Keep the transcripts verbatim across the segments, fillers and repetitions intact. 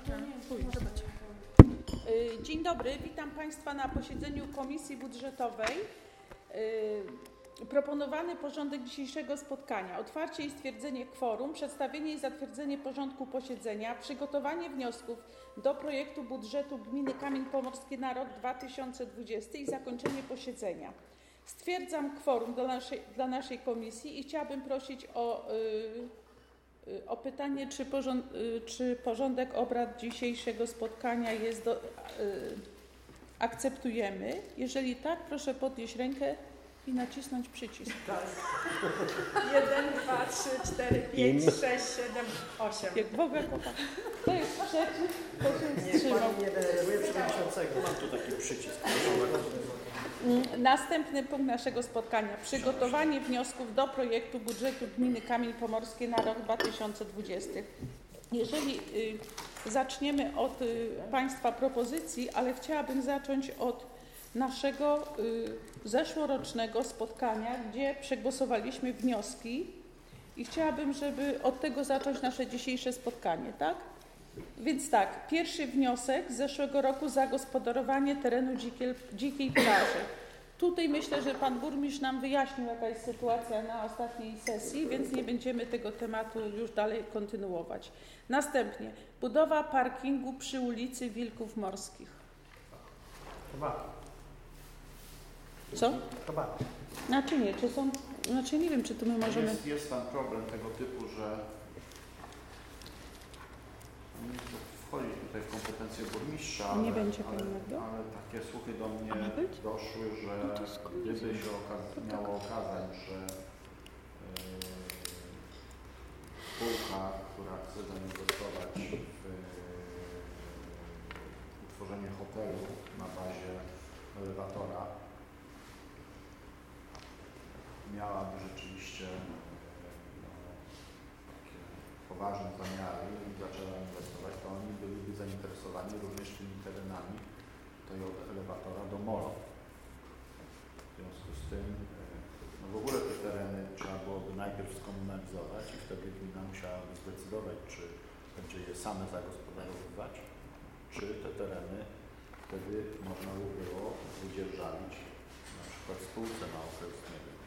Dzień dobry, witam Państwa na posiedzeniu Komisji Budżetowej. Proponowany porządek dzisiejszego spotkania: otwarcie i stwierdzenie kworum, przedstawienie i zatwierdzenie porządku posiedzenia, przygotowanie wniosków do projektu budżetu Gminy Kamień Pomorski na rok dwa tysiące dwudziesty i zakończenie posiedzenia. Stwierdzam kworum dla naszej, dla naszej komisji i chciałabym prosić o, yy, o pytanie, czy, porząd, yy, czy porządek obrad dzisiejszego spotkania jest do, yy, akceptujemy. Jeżeli tak, proszę podnieść rękę i nacisnąć przycisk. jeden, dwa, trzy, cztery, pięć, sześć, siedem, osiem. Jak Boga kocha. To jest przeciw, to się wstrzymał. Nie denerwuję przewodniczącego. Mam tu taki przycisk. Następny punkt naszego spotkania: przygotowanie wniosków do projektu budżetu Gminy Kamień Pomorski na rok dwa tysiące dwudziesty. Jeżeli y, zaczniemy od y, Państwa propozycji, ale chciałabym zacząć od naszego y, zeszłorocznego spotkania, gdzie przegłosowaliśmy wnioski i chciałabym, żeby od tego zacząć nasze dzisiejsze spotkanie, tak? Więc tak, pierwszy wniosek z zeszłego roku: zagospodarowanie terenu dzikiej, dzikiej plaży. Tutaj myślę, że Pan Burmistrz nam wyjaśnił, jaka jest sytuacja na ostatniej sesji, więc nie będziemy tego tematu już dalej kontynuować. Następnie budowa parkingu przy ulicy Wilków Morskich. Chyba. Co? Chyba. Znaczy nie, czy są, znaczy nie wiem, czy tu my możemy... Jest, jest tam problem tego typu, że nie chcę wchodzić tutaj w kompetencje burmistrza, ale, Nie będzie, ale, ale, ale takie słuchy do mnie doszły, że No gdyby się okaz miało okazać, że yy, spółka, która chce zainwestować w yy, utworzenie hotelu na bazie elewatora, miałaby rzeczywiście no, takie poważne zamiary i zaczęła inwestować, to oni byliby zainteresowani również tymi terenami tego elewatora do molo. W związku z tym no w ogóle te tereny trzeba byłoby najpierw skomunalizować i wtedy gmina musiałaby zdecydować, czy będzie je same zagospodarowywać, czy te tereny wtedy można by było wydzierżawić na przykład spółce na okres, nie wiem,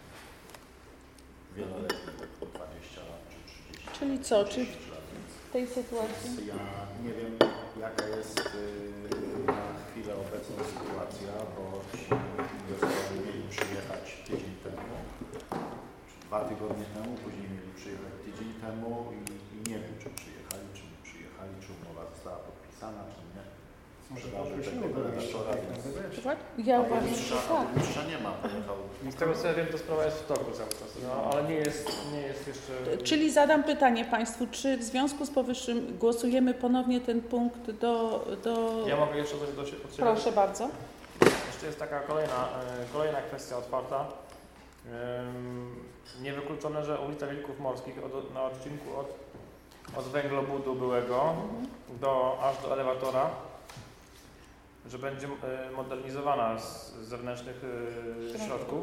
wieloletni, dwadzieścia lat czy trzydzieści. Czyli co? Czy lat, w tej sytuacji? ja nie wiem, jaka jest yy, na chwilę obecną sytuacja, bo ci inwestorzy mieli przyjechać tydzień temu, czy dwa tygodnie temu, później mieli przyjechać tydzień temu i, i nie wiem, czy przyjechali, czy nie przyjechali, czy umowa została podpisana, czy nie. Sprzedaży tego elewatora, więc... Ja uważam, że tak. Burmistrza nie ma, pojechał. Z tego co ja wiem, to sprawa jest w toku cały czas, no, ale nie jest, nie jest jeszcze... Czyli zadam pytanie Państwu, czy w związku z powyższym głosujemy ponownie ten punkt do... do... Ja mogę jeszcze coś do siebie. Proszę bardzo. Jeszcze jest taka kolejna, kolejna kwestia otwarta. Niewykluczone, że ulica Wilków Morskich od, na odcinku od, od węglobudu byłego do, aż do elewatora, że będzie modernizowana z zewnętrznych środków.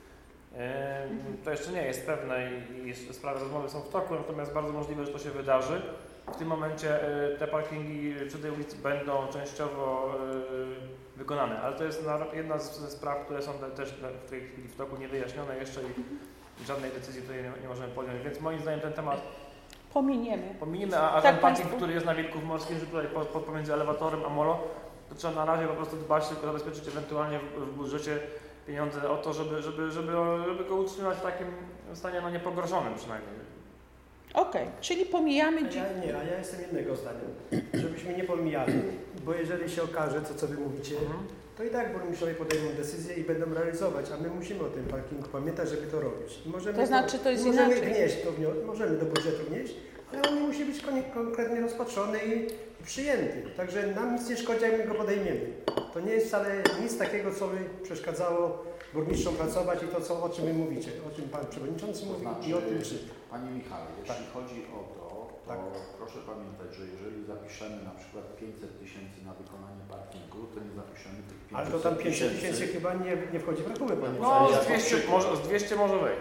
To jeszcze nie jest pewne i jest, sprawy rozmowy są w toku, natomiast bardzo możliwe, że to się wydarzy. W tym momencie te parkingi przy tej ulicy będą częściowo wykonane, ale to jest jedna ze spraw, które są też w tej chwili w toku niewyjaśnione jeszcze i żadnej decyzji tutaj nie, nie możemy podjąć, więc moim zdaniem ten temat pominiemy. Pominiemy, a, a tak ten parking, państwu... który jest na Wilków Morskich, że tutaj po, po, pomiędzy elewatorem a molo, to trzeba na razie po prostu dbać, tylko zabezpieczyć ewentualnie w, w budżecie pieniądze o to, żeby, żeby, żeby, żeby go utrzymać w takim stanie no niepogorszonym przynajmniej. Okej, okay. Czyli pomijamy... A ja, nie, a ja jestem innego zdania, żebyśmy nie pomijali, bo jeżeli się okaże, to co Wy mówicie, mhm. to i tak burmistrzowie podejmą decyzję i będą realizować, a my musimy o tym parkingu pamiętać, żeby to robić. Możemy to znaczy, to jest możemy inaczej. Wnieść to, możemy do budżetu wnieść, ale on nie musi być konkretnie rozpatrzony i przyjęty. Także nam nic nie szkodzi, jak my go podejmiemy. To nie jest wcale nic takiego, co by przeszkadzało burmistrzom pracować i to, co, o czym Wy mówicie, o czym Pan Przewodniczący mówi znaczy, i o tym czy. Panie Michale, jeśli tak. chodzi o to, to tak. proszę pamiętać, że jeżeli zapiszemy na przykład pięćset tysięcy na wykonanie parkingu, to nie zapiszemy tych pięćset tysięcy. Ale to tam pięćset tysięcy chyba nie, nie wchodzi w rachunek, Panie No, z dwieście, może, z dwieście może wejść.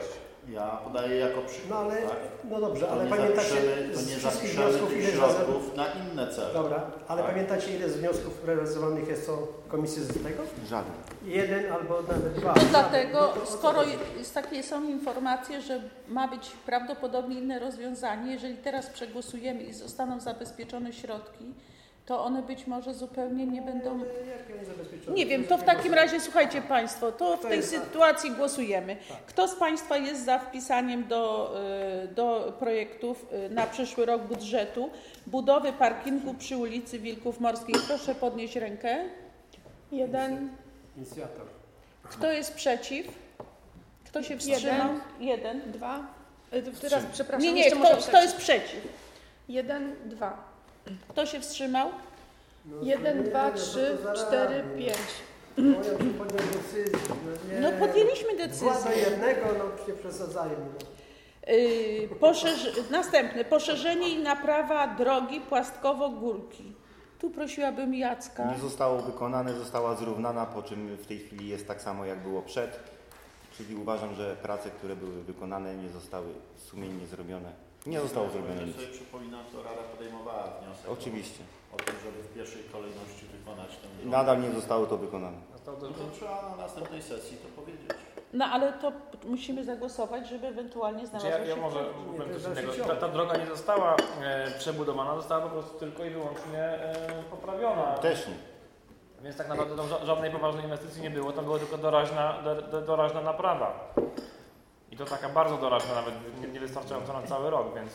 Ja podaję jako przykład. No ale, tak? no dobrze, To ale nie pamiętacie zapiszemy, to z nie wszystkich zapiszemy wniosków, tych ile środków na inne cele. Dobra, ale Tak. pamiętacie ile z wniosków realizowanych jest to komisji z tego? Żaden. Jeden albo nawet dwa. To Żaden. dlatego, No to o co skoro chodzi? jest takie są informacje, że ma być prawdopodobnie inne rozwiązanie, jeżeli teraz przegłosujemy i zostaną zabezpieczone środki, to one być może zupełnie nie będą... Jak nie zabezpieczone? Nie wiem, to w takim razie, słuchajcie Państwo, to w To tej jest za. sytuacji głosujemy. Tak. Kto z Państwa jest za wpisaniem do, y, do projektów y, na przyszły rok budżetu budowy parkingu przy ulicy Wilków Morskich? Proszę podnieść rękę. Jeden. Inicjator. Kto jest przeciw? Kto się wstrzymał? Jeden. Dwa. E, to Teraz, przepraszam, Nie, nie, jeszcze kto, muszę kto jest przeciw? Jeden, dwa. Kto się wstrzymał? No, Jeden, nie, dwa, no to trzy, to zaraz. cztery, pięć. No ja bym podjął decyzję. No, nie. No podjęliśmy Dwa decyzję. do jednego, no nie przesadzajmy. No. Yy, poszerz... Następne. Poszerzenie i naprawa drogi Płastkowo-Górki. Tu prosiłabym Jacka. Nie zostało wykonane, została zrównana, po czym w tej chwili jest tak samo jak było przed. Czyli uważam, że prace, które były wykonane, nie zostały sumiennie zrobione. Nie zostało zrobione Ja nic. sobie przypominam, to Rada podejmowała wniosek Oczywiście. o tym, żeby w pierwszej kolejności wykonać ten I drogę. nadal nie zostało to wykonane. Zostało No to- to trzeba na następnej sesji to powiedzieć. No ale to musimy zagłosować, żeby ewentualnie Znaczy znalazło ja, się ja może kwota. powiem to coś jest innego. nasze Ta, ta droga nie została e, przebudowana, została po prostu tylko i wyłącznie e, poprawiona. Też nie. Więc tak naprawdę tam ża- żadnej poważnej inwestycji nie było, tam była tylko doraźna, do, do, doraźna naprawa. I to taka bardzo doraźna, nawet nie, nie wystarczająca na cały rok, więc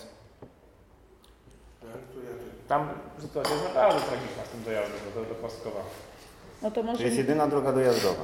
tam sytuacja jest naprawdę tragiczna z tym dojazdem do, do, do Płastkowa. No to To może, jest jedyna droga dojazdowa.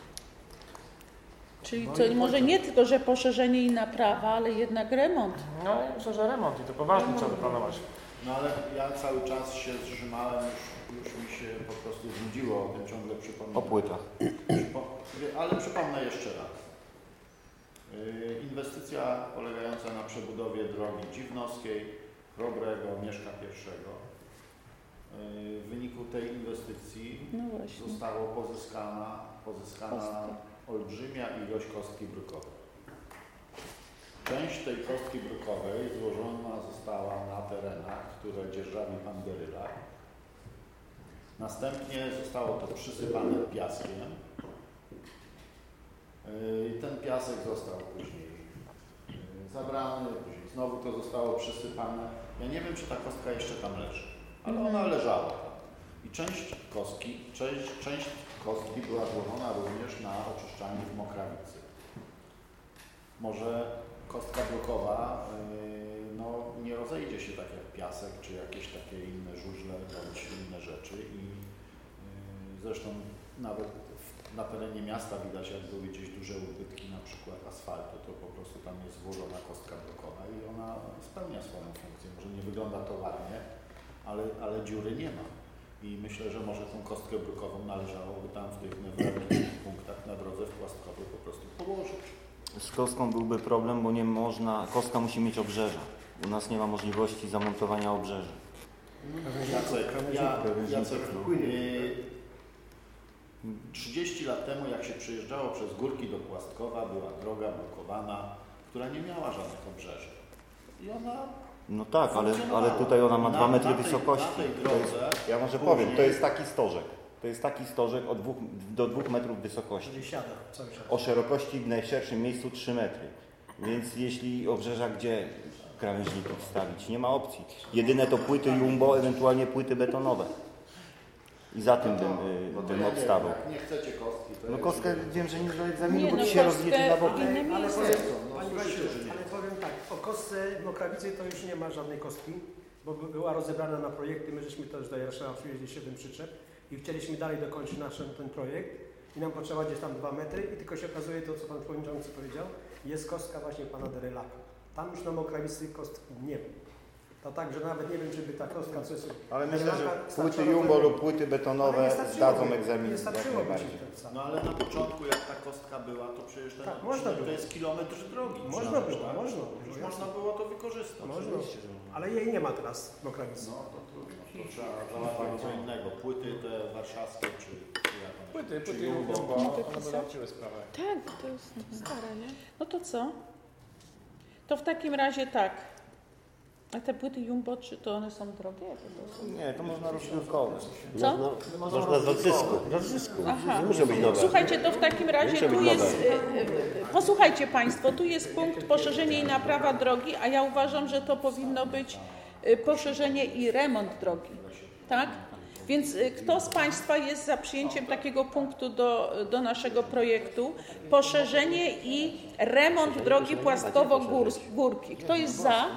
czyli to może nie tylko, że poszerzenie i naprawa, ale jednak remont. No i myślę, że remont i to poważnie trzeba planować. No ale ja cały czas się zrzymałem, już, już mi się po prostu znudziło o tym ciągle przypominać. O płytach. Przypo- ale przypomnę jeszcze raz. Yy, Inwestycja polegająca na przebudowie drogi Dziwnowskiej, Chrobrego, Mieszka pierwszego. Yy, W wyniku tej inwestycji No właśnie. zostało pozyskana, pozyskana Kostka. olbrzymia ilość kostki brukowej. Część tej kostki brukowej złożona została na terenach, które dzierżawi pan Geryla. Następnie zostało to przysypane piaskiem. Yy, Ten piasek został później yy, zabrany, później znowu to zostało przysypane. Ja nie wiem, czy ta kostka jeszcze tam leży, ale ona leżała tam. I część kostki, część, część kostki była złożona również na oczyszczalni w Mokrawicy. Może kostka brukowa yy, no, nie rozejdzie się tak jak piasek, czy jakieś takie inne żużle, bądź inne rzeczy. I yy, zresztą nawet w, na terenie miasta widać, jak były gdzieś duże ubytki, na przykład asfaltu, to po prostu tam jest złożona kostka brukowa i ona spełnia swoją funkcję. Może nie wygląda to ładnie, ale, ale dziury nie ma. I myślę, że może tą kostkę brukową należałoby tam w tych newralgicznych punktach na drodze w Płastkowie po prostu położyć. Z kostką byłby problem, bo nie można, kostka musi mieć obrzeża. U nas nie ma możliwości zamontowania obrzeża. Jacek, ja, Jacek yy, trzydzieści lat temu, jak się przejeżdżało przez górki do Płastkowa, była droga blokowana, która nie miała żadnych obrzeży. I ona No tak, ale, ale tutaj ona ma Na- dwa metry na tej- wysokości. na tej To jest, drodze ja może później- powiem, to jest taki stożek. To jest taki stożek od dwóch, do dwóch metrów wysokości. Czyli siada, cały siada. O szerokości w najszerszym miejscu trzy metry. Więc jeśli obrzeża, gdzie krawężniki wstawić? Nie ma opcji. Jedyne to płyty jumbo, ewentualnie płyty betonowe. I za tym bym, y, No to bym ja nie obstawał. wiem, jak nie chcecie kostki, to No ja kostkę już wiem, że nie do egzaminu, Nie, bo no ci się kostkę rozjedzie na boki. inne Ale miejsce. powiem, No, Pani słyszycie, Basiu, że nie. ale powiem tak, o kostce w Mokrawicy to już nie ma żadnej kostki, bo by- była rozebrana na projekty, my żeśmy też do Jarosława przywieźli siedem przyczep i chcieliśmy dalej dokończyć nasz ten projekt i nam potrzeba gdzieś tam dwa metry i tylko się okazuje to, co Pan Przewodniczący powiedział, jest kostka właśnie Pana Derylaka. Tam już na Mokrawicy kostki nie ma. To tak, że nawet nie wiem, czy by ta kostka, co jest Ale myślę, że Derylaka płyty starczyła jumbo do- lub płyty Ale betonowe nie starczyłoby, zdadzą egzamin nie jak starczyłoby najbardziej. ci ten sam. No ale na początku, jak ta kostka była, to przecież ten Tak, można odcinek to było. jest kilometr drogi. Można przecież, było, tak? można było, Już jasne. można było to wykorzystać. Można, ale jej nie ma teraz w Mokrawicy. No to trudno. To trzeba załatwić co innego. Płyty te warszawskie, czy, czy jak one Płyty, czy płyty jumbo. jumbo, one wyleciły sprawę. Tak, to jest stare, nie? No to co? To w takim razie tak. A te płyty Jumbo, czy to one są drogie? To są... Nie, to można rozrywkowe. Co? No, no, można z odzysku. Z odzysku. Aha. Nie muszą być nowe. Słuchajcie, to w takim razie Muszę tu być jest, nowe. y, y, posłuchajcie Państwo, tu jest punkt poszerzenie i naprawa drogi, a ja uważam, że to powinno być y, poszerzenie i remont drogi, tak? Więc y, kto z Państwa jest za przyjęciem takiego punktu do, do naszego projektu? Poszerzenie i remont drogi Płaskowo-Górki. Kto jest za?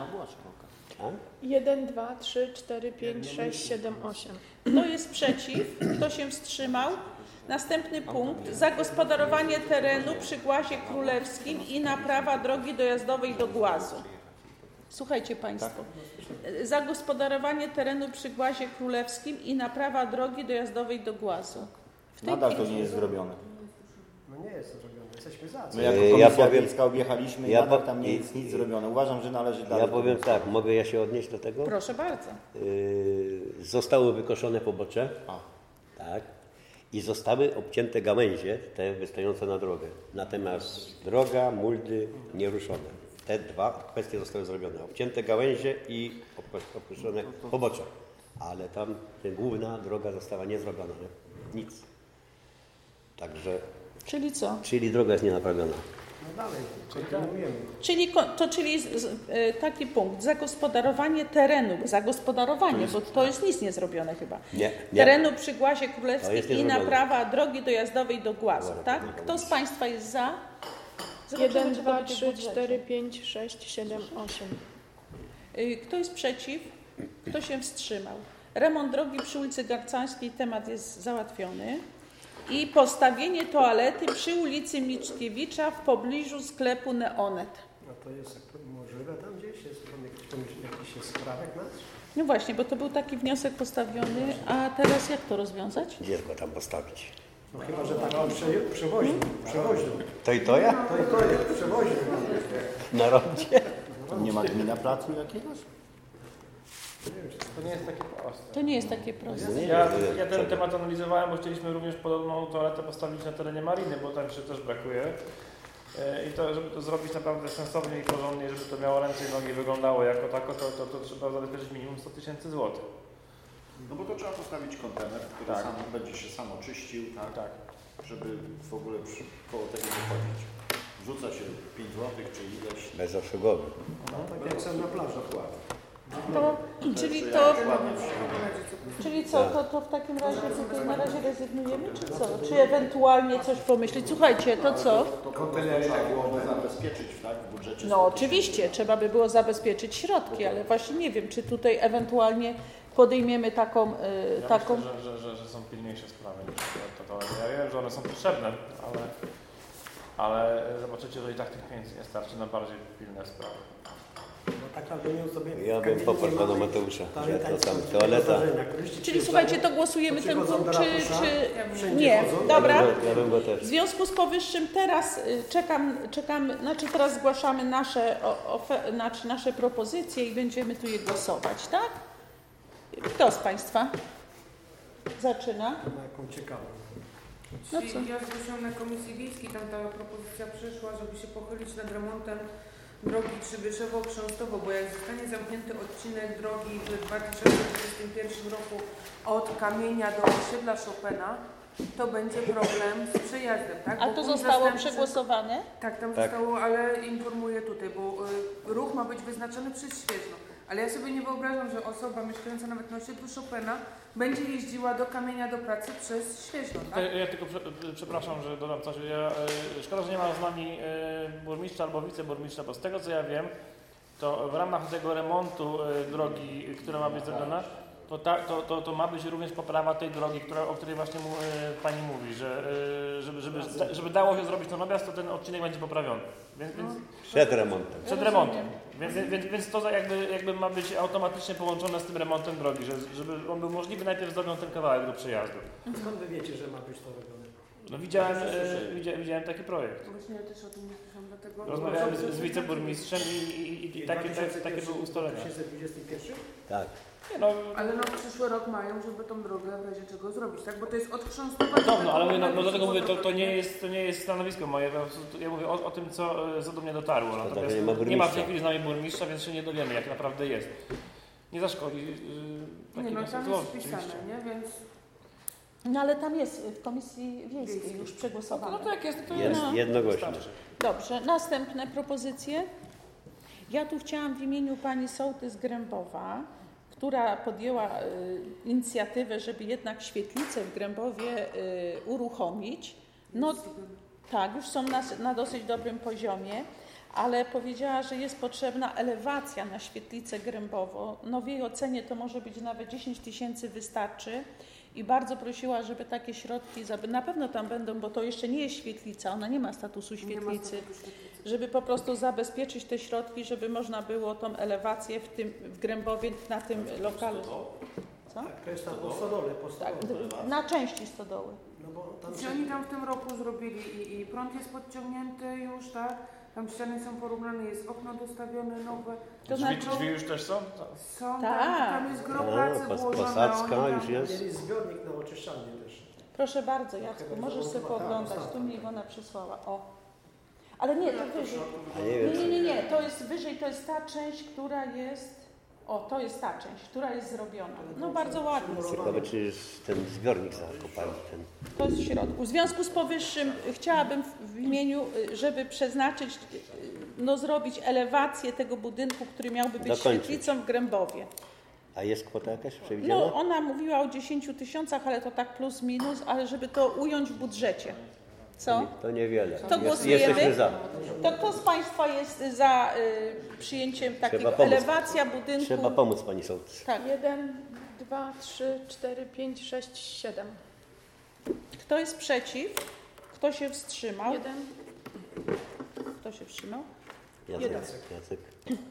jeden, dwa, trzy, cztery, pięć, sześć, siedem, osiem. Kto jest przeciw? Kto się wstrzymał? Następny punkt. Zagospodarowanie terenu przy Głazie Królewskim i naprawa drogi dojazdowej do Głazu. Słuchajcie Państwo. Zagospodarowanie terenu przy Głazie Królewskim i naprawa drogi dojazdowej do Głazu. W tej Nadal to chwili- nie jest zrobione. No nie jest to zrobione, jesteśmy za. My jako Ja komisja powiem- wiejska objechaliśmy i ja nadal po- tam nie jest nic zrobione. Uważam, że należy dalej. Ja powiem tak, mogę ja się odnieść do tego? Proszę bardzo. Yy, zostały wykoszone pobocze, A. tak, i zostały obcięte gałęzie, te wystające na drogę. Natomiast droga, muldy nieruszone. Te dwa kwestie zostały zrobione. Obcięte gałęzie i opuszczone pobocze. Ale tam ta główna droga została niezrobiona. Nie? Nic. Także, Czyli co? czyli droga jest nienaprawiona. No dalej, kontynuujemy. Czyli, ko- to czyli z, z, e, taki punkt. Zagospodarowanie terenu. Zagospodarowanie, bo to jest nic nie zrobione chyba. Nie, nie. Terenu przy Głazie To Królewskiej jest i niezrobione. naprawa drogi dojazdowej do Głazu, Dobra, tak? dobra. Kto z Państwa jest za? Zobaczymy, jeden, czy to dwa, będzie w trzy, budżecie. cztery, pięć, sześć, siedem, osiem. Y, Kto jest przeciw? Kto się wstrzymał? Remont drogi przy ulicy Garcańskiej, temat jest załatwiony. I postawienie toalety przy ulicy Mickiewicza w pobliżu sklepu Neonet. No to jest to możliwe tam gdzieś? Jest tam jakiś, pomyśl- jakiś jest sprawek nasz? No właśnie, bo to był taki wniosek postawiony, a teraz jak to rozwiązać? Gdzie go tam postawić? No chyba, że tak on prze, przewoził, przewoził. To i to ja? To i to jest, przewoził. Na rondzie? Nie ma gmina placu jakiegoś? To nie jest takie proste. To nie jest takie proste. Nie, Ja, to jest ja ten przed- temat analizowałem, bo chcieliśmy również podobną toaletę postawić na terenie Mariny, bo tam się też brakuje. E, I to, żeby to zrobić naprawdę sensownie i porządnie, żeby to miało ręce i nogi, wyglądało jako tako, to, to, to trzeba zabezpieczyć minimum sto tysięcy złotych. No bo to trzeba postawić kontener, który Tak. sam będzie się sam oczyścił, tak, Tak. żeby w ogóle przy, koło tego wychodzić. Wrzuca się pięć złotych czy ileś. Bezoszygowy. Tak jak sam na plaży. To, czyli to, Ładnie czyli co, to, to w takim razie tutaj na razie rezygnujemy, czy co? Czy ewentualnie coś pomyśleć? Słuchajcie, to co? To kontenery trzeba byłoby zabezpieczyć, tak, w budżecie. No oczywiście, trzeba by było zabezpieczyć środki, ale właśnie nie wiem, czy tutaj ewentualnie podejmiemy taką, y, Ja taką... myślę, że, że, że, że są pilniejsze sprawy niż to, to, to. Ja wiem, że one są potrzebne, ale, ale zobaczycie, że i tak tych pieniędzy nie starczy na bardziej pilne sprawy. No tak naprawdę nie sobie Ja bym poparł pana Mateusza, że to tam toaleta. Czyli słuchajcie, to głosujemy ten Przychodzą punkt, do czy, ratusza, czy wszędzie nie? chodzą. Dobra. Ja bym, ja bym go też. W związku z powyższym teraz y, czekam, czekam, znaczy teraz zgłaszamy nasze, o, ofe, znaczy nasze propozycje i będziemy tu je głosować, tak? Kto z Państwa zaczyna? Na jaką ciekawą. No Czyli co? ja zgłosiłam na Komisji Wiejskiej, tam ta propozycja przyszła, żeby się pochylić nad remontem drogi Przybyszewo-Chrząstowo, bo jak zostanie zamknięty odcinek drogi w dwa tysiące dwudziestym pierwszym roku od Kamienia do osiedla Chopina, to będzie problem z przejazdem, tak? A Bo to punkt zostało zastępczy- przegłosowane? Tak, tam Tak. zostało, ale informuję tutaj, bo y, ruch ma być wyznaczony przez Świeżno. Ale ja sobie nie wyobrażam, że osoba mieszkająca nawet na osiedlu Chopina będzie jeździła do Kamienia do pracy przez Świeżno, tak? Ja, ja tylko prze, przepraszam, że dodam coś. Ja, e, szkoda, że nie ma z nami e, burmistrza albo wiceburmistrza, bo z tego co ja wiem, to w ramach tego remontu e, drogi, która ma być zrobiona, to, ta, to, to, to ma być również poprawa tej drogi, która, o której właśnie mu, e, Pani mówi, że e, żeby, żeby, żeby dało się zrobić to natomiast, to ten odcinek będzie poprawiony. Więc, więc Przed remontem. przed remontem. Więc, więc, więc to za- jakby, jakby ma być automatycznie połączone z tym remontem drogi, że, żeby on był możliwy, najpierw zrobią ten kawałek do przejazdu. Skąd wy wiecie, że ma być to robione? No widziałem, e, widziałem, widziałem taki projekt. Właśnie ja też o tym nie słyszałam, dlatego... Rozmawiałem z, z wiceburmistrzem i, i, i, i takie, takie, takie były ustalenia. dwa tysiące dwudziestym pierwszym? Tak. Nie, no, Ale no przyszły rok mają, żeby tą drogę w razie czego zrobić, tak? Bo to jest od Chrząstowa do Dobrze, ale mówię, no, no do dlatego mówię, to, to, nie jest, to nie jest stanowisko moje, ja mówię o, o tym, co, co do mnie dotarło. Szkoda, Natomiast że nie ma nie ma w burmistrza. tej chwili z nami burmistrza, więc się nie dowiemy, jak naprawdę jest. Nie zaszkodzi yy, taki Nie no, wniosek tam złożyć, jest wpisane, oczywiście. nie? Więc No ale tam jest w Komisji Wiejskiej Wiejskiej. już No przegłosowane. tak jest, to Jest jest. jednogłośnie. Wystarczy. Dobrze, następne propozycje. Ja tu chciałam w imieniu pani sołtys Grębowa, która podjęła y, inicjatywę, żeby jednak świetlicę w Grębowie y, uruchomić. No tak, już są na, na dosyć dobrym poziomie, ale powiedziała, że jest potrzebna elewacja na świetlicę Grębowo. No w jej ocenie to może być nawet dziesięć tysięcy wystarczy. I bardzo prosiła, żeby takie środki, na pewno tam będą, bo to jeszcze nie jest świetlica, ona nie ma statusu świetlicy, nie ma statusu świetlicy. żeby po prostu zabezpieczyć te środki, żeby można było tą elewację w tym w Grębowie na tym lokalu. Co? Tak, to jest tam po stodole, po Tak, stodole. d- na części stodoły. No bo tam Czy oni tam w tym roku zrobili i, i prąd jest podciągnięty już, tak? Tam ściany są porównane, jest okno dostawione nowe. To Drzwi, znaczy- drzwi już też są? Są, tam, Tak. tam jest gro A, pracy pos- włożone. posadzka oni już tam- jest. mieli zbiornik na oczyszczalnię też. Proszę bardzo, Jacku, możesz sobie pooglądać, tu mi Iwona przysłała. O. Ale nie, to wyżej. A nie Nie, wiem, nie, nie, nie, to jest wyżej, to jest ta część, która jest, o, to jest ta część, która jest zrobiona. No bardzo ładnie. ciekawe, czy jest ten zbiornik zakopali. Ten. To jest w środku. W związku z powyższym chciałabym w- w imieniu, y, żeby przeznaczyć, y, no zrobić elewację tego budynku, który miałby być Dokończyć. świetlicą w Grębowie. A jest kwota jakaś przewidziana? No ona mówiła o dziesięciu tysiącach, ale to tak plus minus, ale żeby to ująć w budżecie. Co? To niewiele. To Jest, głosujemy? jesteśmy za. To kto z Państwa jest za y, przyjęciem takiego pomóc. elewacja budynku? Trzeba pomóc pani sołtys. Tak. jeden, dwa, trzy, cztery, pięć, sześć, siedem. Kto jest przeciw? Kto się wstrzymał? jeden. Kto się wstrzymał? Jacek. Jeden. Jacek.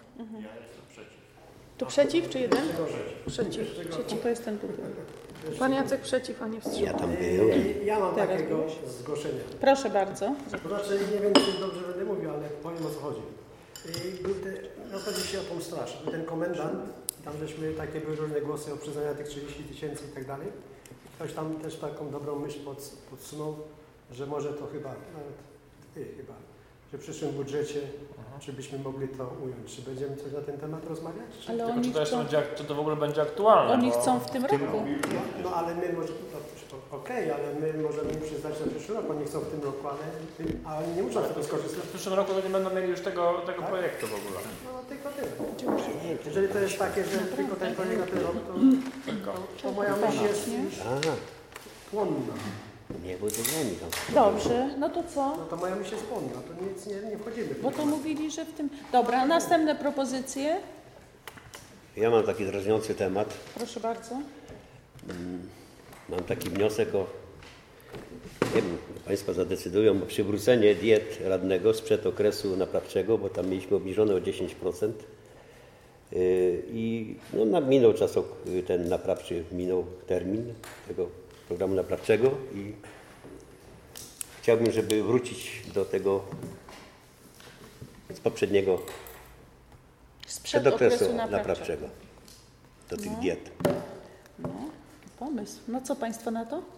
To przeciw czy jeden? Przeciw. Przeciw. To jest ten budynek. Pan Jacek przeciw, a nie Ja wstrzymał. tam byłem. I ja mam Teraz takiego byłeś? zgłoszenia. Proszę bardzo. To znaczy, nie wiem, czy dobrze będę mówił, ale powiem, o co chodzi. I był te, no chodzi się o tą straż. Był ten komendant, tam żeśmy, takie były różne głosy o przyznania tych trzydziestu tysięcy i tak dalej. Ktoś tam też taką dobrą myśl pod, podsunął, że może to chyba, nawet ty chyba, że w przyszłym budżecie, czy byśmy mogli to ująć. Czy będziemy coś na ten temat rozmawiać? Czy... Ale Tylko oni czy to, jeszcze chcą, będzie, czy to w ogóle będzie aktualne? oni bo- chcą w tym roku. No, no ale my może, no, okej, ale my możemy im przyznać na przyszły rok. Oni chcą w tym roku, ale a oni nie muszą z tego skorzystać. W przyszłym roku to nie będą mieli już tego, tego Tak? projektu w ogóle. No tylko tyle. Jeżeli to jest takie, że tylko ten projekt na ten rok, to, to, to moja myśl jest Nie? A, płonna. nie, bo to ziemi tam. Dobrze, no to co? No to moja myśl jest płonna, to nic nie, nie wchodzimy. w Bo ten to temat. mówili, że w tym... Dobra, następne propozycje. Ja mam taki drażniący temat. Proszę bardzo. Mam taki wniosek o, nie wiem, Państwo zadecydują o przywrócenie diet radnego sprzed okresu naprawczego, bo tam mieliśmy obniżone o dziesięć procent. Yy, I no, na- minął czas, ok- ten naprawczy, minął termin tego programu naprawczego i chciałbym, żeby wrócić do tego z poprzedniego, Sprzed przed okresu okresu naprawczego. naprawczego, do tych No. diet. No, pomysł. No co Państwo na to?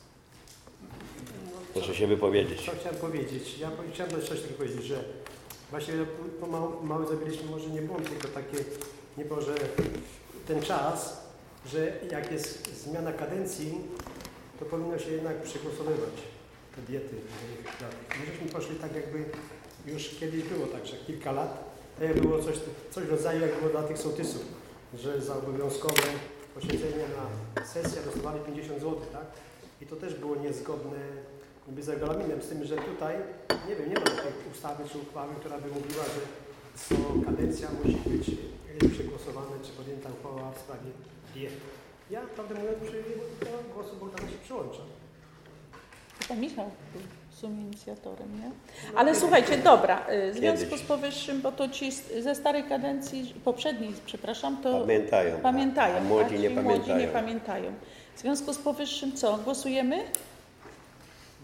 Proszę się wypowiedzieć. Co chciałem powiedzieć? Ja po- chciałem coś takiego powiedzieć, że właśnie pomału mały zabiliśmy, może nie błąd, tylko takie, nie było, że ten czas, że jak jest zmiana kadencji, to powinno się jednak przegłosowywać te diety. dla tych. My żeśmy poszli tak jakby już kiedyś było tak, że kilka lat, to jak było coś, coś w rodzaju jak było dla tych sołtysów, że za obowiązkowe posiedzenie na sesję dostawali pięćdziesiąt złotych, tak? I to też było niezgodne niby z regulaminem, z tym, że tutaj, nie wiem, nie ma takiej ustawy czy uchwały, która by mówiła, że co kadencja musi być przegłosowana czy podjęta uchwała w sprawie diet. Ja, prawdę mówiąc, przy do głosu Bogdana się przyłączam. Chyba Michał był w sumie inicjatorem, nie? Ale słuchajcie, dobra, y, w związku Kiedyś. z powyższym, bo to ci z- ze starej kadencji, poprzedniej, przepraszam, to Pamiętają. pamiętają, A młodzi tak? nie Ci młodzi nie pamiętają. pamiętają. W związku z powyższym co, głosujemy?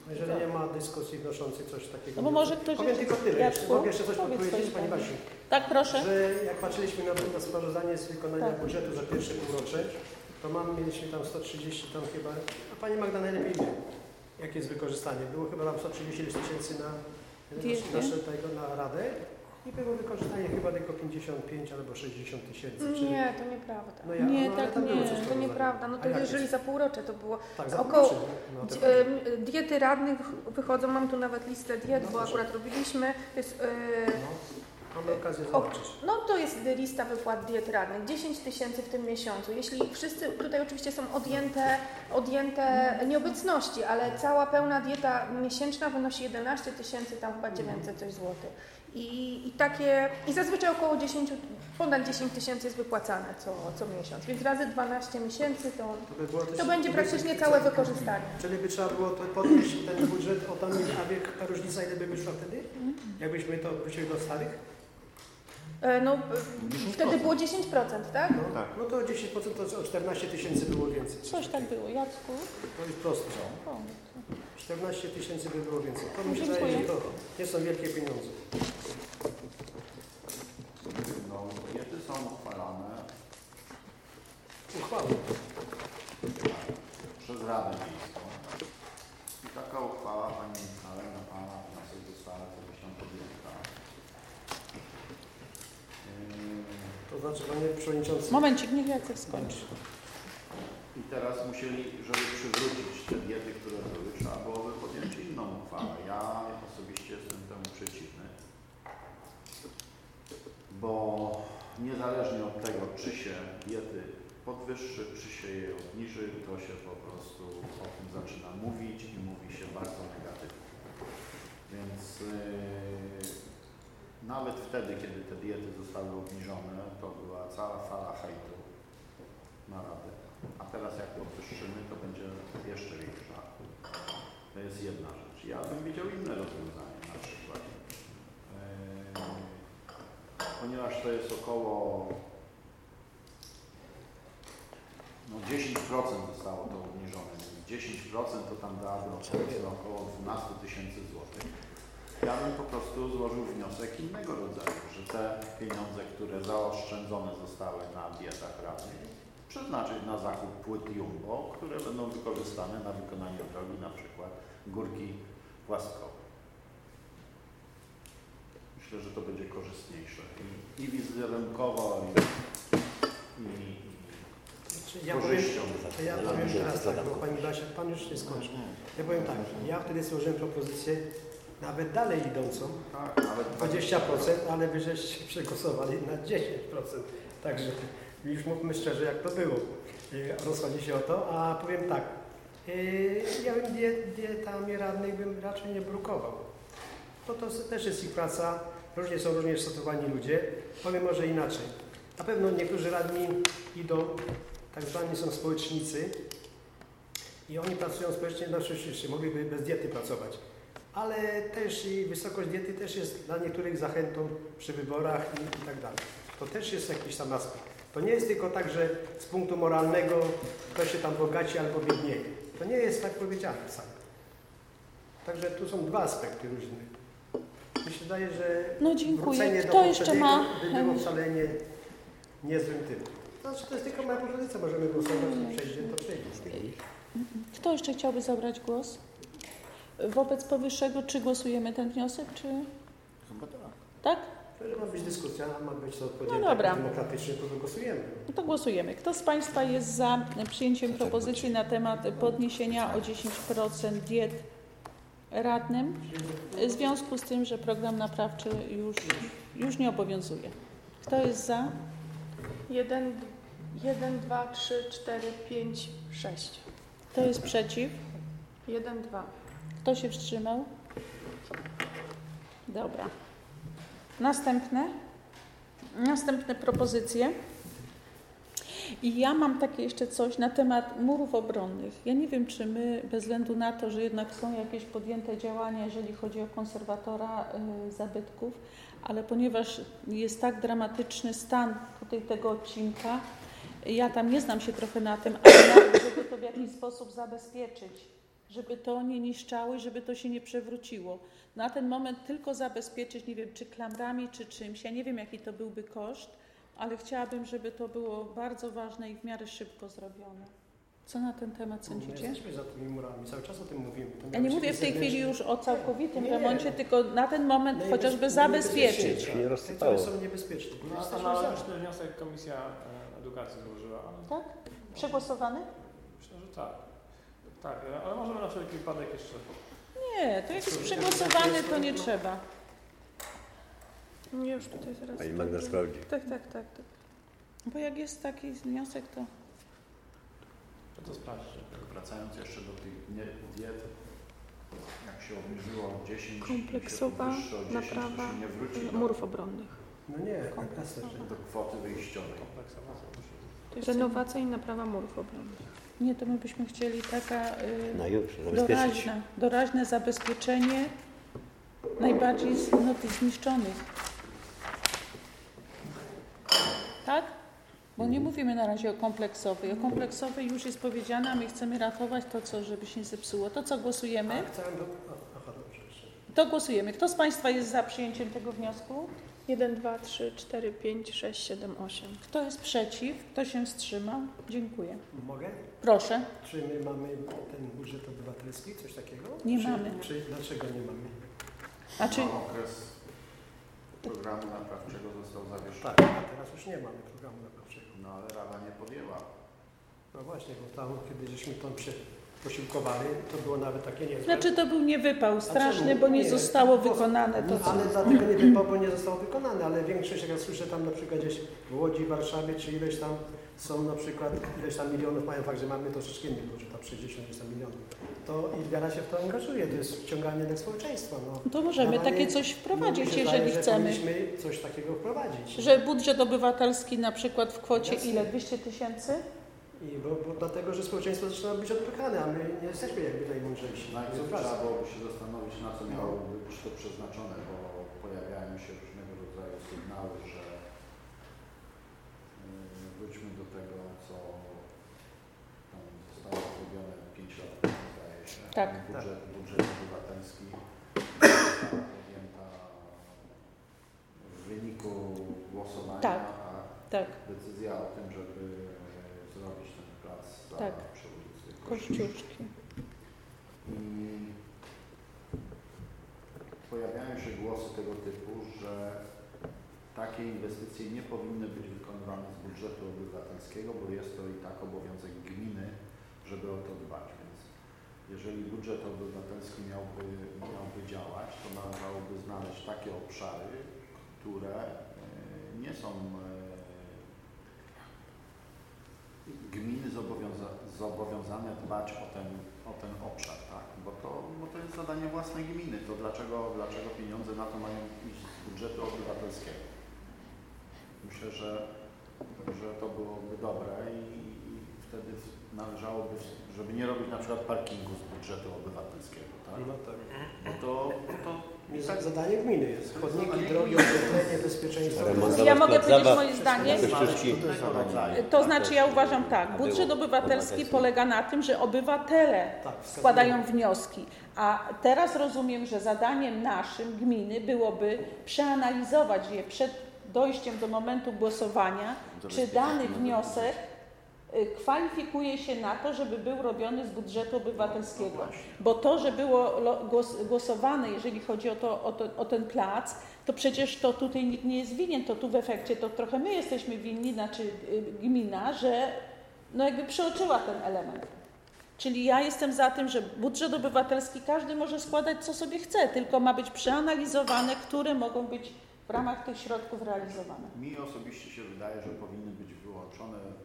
Jeżeli nie ma dyskusji wnoszącej coś takiego. No bo może ktoś Powiem jeszcze- tylko tyle. Jacku, Jeszcze mogę jeszcze coś powiedz powiedzieć, swoje Pani zdanie. Basiu. Tak, proszę. Że jak patrzyliśmy na, na sprawozdanie z wykonania Tak. budżetu za pierwsze półrocze, to mam, mieliśmy tam sto trzydzieści tam chyba, a Pani Magda najlepiej wie, jakie jest wykorzystanie. Było chyba tam sto trzydzieści tysięcy na, Diecie. na, na, tego, na radę i było wykorzystanie chyba tylko pięćdziesiąt pięć albo sześćdziesiąt tysięcy. Czyli- Nie, to nieprawda. No ja, Nie, no, ale tak tam było nie. coś To sprawozdania. nieprawda. No A to jak jeżeli jest? za półrocze to było Tak, za około półrocze, no, to D- em, diety radnych wychodzą, mam tu nawet listę diet, No, bo proszę. akurat robiliśmy. To jest, e, no, mamy okazję o, zobaczyć. no to jest lista wypłat diet radnych, dziesięć tysięcy w tym miesiącu. Jeśli wszyscy, tutaj oczywiście są odjęte, odjęte nieobecności, ale cała pełna dieta miesięczna wynosi jedenaście tysięcy, tam chyba dziewięćset coś złotych. I, i takie, i zazwyczaj około dziesięć, ponad dziesięć tysięcy jest wypłacane co, co miesiąc, więc razy dwanaście miesięcy to, To, by było też- to będzie praktycznie całe wykorzystanie. Czyli by trzeba było to podnieść ten budżet o tam, a wie, ta różnica ile by wyszła wtedy? Jakbyśmy to wrócili do starych? E, No, e, wtedy było dziesięć procent, tak? No, no to dziesięć procent to o czternaście tysięcy było więcej. Coś tak było. Jacku? To jest proste. O, czternaście tysięcy by było więcej. To mi się Dziękuję. zdaje, że to nie są wielkie pieniądze. No, diety są uchwalane Uchwała. przez Radę Miejską. I taka uchwała Pani Michale na Pana wniosek została zawieszona podjęta. Yy, To znaczy, Panie Przewodniczący. momencik, niech Jacek skończy. I teraz musieli, żeby przywrócić te diety, które były, trzeba byłoby podjąć inną uchwałę. Ja osobiście jestem temu przeciwny, bo niezależnie od tego, czy się diety podwyższy, czy się je obniży, to się po prostu o tym zaczyna mówić i mówi się bardzo negatywnie. Więc yy, nawet wtedy, kiedy te diety zostały obniżone, to była cała fala hejtu na Radę. A teraz jak podwyższymy, to będzie jeszcze większa. To jest jedna rzecz. Ja bym widział inne rozwiązanie na przykład. Yy, ponieważ to jest około no dziesięć procent zostało to obniżone. dziesięć procent to tam dałoby powiedzmy około dwanaście tysięcy złotych. Ja bym po prostu złożył wniosek innego rodzaju, że te pieniądze, które zaoszczędzone zostały na dietach radnych, przeznaczyć na zakup płyt Jumbo, które będą wykorzystane na wykonanie drogi, na przykład górki płaskowe. Myślę, że to będzie korzystniejsze i, i wizerunkowo, i, i, Znaczy, i ja powiem, korzyścią. ja powiem teraz tak, bo Pani Basia, Pan już nie skończył. Ja powiem tak, ja wtedy złożyłem propozycję nawet dalej idącą, Tak, nawet dwadzieścia procent, ale wy żeście przegłosowali na dziesięć procent. Także już mówmy szczerze, jak to było. Yy, Rozchodzi się o to, a powiem tak, yy, ja bym diet, dietami radnych bym raczej nie brukował. To, to też jest ich praca, różnie są również statowani ludzie. Powiem może inaczej. Na pewno niektórzy radni idą, tak zwani są społecznicy i oni pracują społecznie na szczęście, mogliby bez diety pracować. Ale też i wysokość diety też jest dla niektórych zachętą przy wyborach i, i tak dalej. To też jest jakiś tam aspekt. To nie jest tylko tak, że z punktu moralnego ktoś się tam bogaci albo biednieje. To nie jest tak powiedziane wcale. Także tu są dwa aspekty różne. Mi się wydaje, że No dziękuję. wrócenie Kto do jeszcze poprzedniego ma? by było wcale nie, niezłym tym. Znaczy to jest tylko moja propozycja, możemy głosować, Nie. i przejdzie, to przejdzie. Kto jeszcze chciałby zabrać głos? Wobec powyższego, czy głosujemy ten wniosek, czy... Chyba tak. Tak? Że ma być dyskusja, ma być to No podjęte dobra. demokratycznie, to głosujemy. No to głosujemy. Kto z Państwa jest za przyjęciem propozycji na temat podniesienia o dziesięć procent diet radnym w związku z tym, że program naprawczy już, już nie obowiązuje? Kto jest za? jeden, jeden, dwa, trzy, cztery, pięć, sześć. Kto jest przeciw? jeden, dwa. Kto się wstrzymał? Dobra. Następne. Następne propozycje. I ja mam takie jeszcze coś na temat murów obronnych. Ja nie wiem, czy my, bez względu na to, że jednak są jakieś podjęte działania, jeżeli chodzi o konserwatora y, zabytków, ale ponieważ jest tak dramatyczny stan tutaj tego odcinka, ja tam nie znam się trochę na tym, ale żeby to w jakiś sposób zabezpieczyć, żeby to nie niszczało i żeby to się nie przewróciło. Na ten moment tylko zabezpieczyć, nie wiem, czy klamrami, czy czymś. Ja nie wiem, jaki to byłby koszt, ale chciałabym, żeby to było bardzo ważne i w miarę szybko zrobione. Co na ten temat My sądzicie? jesteśmy za tymi murami, cały czas o tym mówimy. To Ja miał nie być mówię w tej zewnętrzny- chwili już o całkowitym Nie, remoncie, no. tylko na ten moment Najbez- chociażby zabezpieczyć. najbezpieczniejsze. Nie Te, rozsypało. które są niebezpieczne. No, Jesteśmy to za. analogiczny wniosek Komisja e, Edukacji złożyła, ale Tak? Przegłosowany? myślę, że tak. Tak, e, ale możemy na wszelki wypadek jeszcze. Nie, to jak jest przegłosowany, to nie trzeba. Nie, już tutaj zaraz. Pani Magda sprawdzi. Tak, tak, tak. tak. Bo jak jest taki wniosek, to... To to sprawdźcie. Wracając jeszcze do tych nie- diet, jak się obniżyło o dziesięć, Kompleksowa się podwyższy o dziesięć, naprawa to się nie wróci do, murów obronnych. No nie, jasne, że do kwoty wyjściowej. Kompleksowa musi to jest Renowacja i naprawa murów obronnych. Nie, to my byśmy chcieli taka y, No już, zabezpieczyć. doraźna, doraźne zabezpieczenie najbardziej z- no, tych zniszczonych. Tak? Bo nie mówimy na razie o kompleksowej. O kompleksowej już jest powiedziane, a my chcemy ratować to, co, żeby się nie zepsuło. To co głosujemy? A, chciałem do... a, aha, dobrze jeszcze. To głosujemy. Kto z Państwa jest za przyjęciem tego wniosku? jeden, dwa, trzy, cztery, pięć, sześć, siedem, osiem. Kto jest przeciw? Kto się wstrzymał? Dziękuję. Mogę? Proszę. Czy my mamy ten budżet obywatelski, coś takiego? Nie czy, mamy. Czy, dlaczego nie mamy? A czy... A okres programu naprawczego został zawieszony. Tak, a teraz już nie mamy programu naprawczego. No ale Rada nie podjęła. No właśnie, bo tam, kiedy żeśmy tam się posiłkowali, to było nawet takie niezłe. Znaczy to był niewypał straszny, czemu? bo nie Nie, zostało bo- wykonane to, No, co... ale dlatego nie wypał, bo nie zostało wykonane, ale większość, jak ja słyszę tam na przykład gdzieś w Łodzi, Warszawie, czy ileś tam są na przykład, ileś tam milionów mają fakt, że mamy troszeczkę inny budżet, tam sześćdziesiąt milionów. To Ilgara się w to angażuje, to jest wciąganie do społeczeństwa. No. To możemy Dawanie- takie coś mi wprowadzić, się jeżeli wydaje, że chcemy. powinniśmy coś takiego wprowadzić. Że budżet obywatelski na przykład w kwocie Jasne. ile? dwieście tysięcy? I bo, bo dlatego, że społeczeństwo zaczyna być odpychane, a my nie jesteśmy jakby najmądrzejsi. Najpierw Raz. trzeba byłoby się zastanowić, na co miałoby być to przeznaczone, bo pojawiają się różnego rodzaju sygnały, że yy, wróćmy do tego, co tam zostało zrobione pięć lat temu, zdaje się. Tak. Budżet, budżet obywatelski została podjęta w wyniku głosowania, Tak. a Tak, decyzja o tym, żeby zrobić ten plac za Tak. przy ulicy Kościuszki. I pojawiają się głosy tego typu, że takie inwestycje nie powinny być wykonywane z budżetu obywatelskiego, bo jest to i tak obowiązek gminy, żeby o to dbać. Więc jeżeli budżet obywatelski miałby, miałby działać, to należałoby znaleźć takie obszary, które e, nie są e, gminy zobowiąza zobowiązane dbać o ten, o ten obszar, tak? Bo to, bo to jest zadanie własnej gminy. To dlaczego, dlaczego pieniądze na to mają iść z budżetu obywatelskiego? Myślę, że, że to byłoby dobre i, i wtedy należałoby, żeby nie robić na przykład parkingu z budżetu obywatelskiego, tak? No tak. Bo to, bo to Jest tak, zadanie gminy jest. Chodniki, Zadanie drogi, gminy. oświetlenie, bezpieczeństwo. Remontować Ja mogę plac powiedzieć zabaw. moje zdanie? Kościuszki. innego rodzaju. To znaczy ja uważam tak, budżet obywatelski polega na tym, że obywatele Tak, wskazuję. składają wnioski, a teraz rozumiem, że zadaniem naszym, gminy, byłoby przeanalizować je przed dojściem do momentu głosowania, czy dany wniosek y, kwalifikuje się na to, żeby był robiony z budżetu obywatelskiego. Bo to, że było lo- głos, głosowane, jeżeli chodzi o, to, o, to, o ten plac, to przecież to tutaj nikt nie jest winien, to tu w efekcie to trochę my jesteśmy winni, znaczy y, gmina, że no jakby przeoczyła ten element. Czyli ja jestem za tym, że budżet obywatelski każdy może składać co sobie chce, tylko ma być przeanalizowane, które mogą być w ramach tych środków realizowane. Mi osobiście się wydaje, że powinny być wyłączone mm,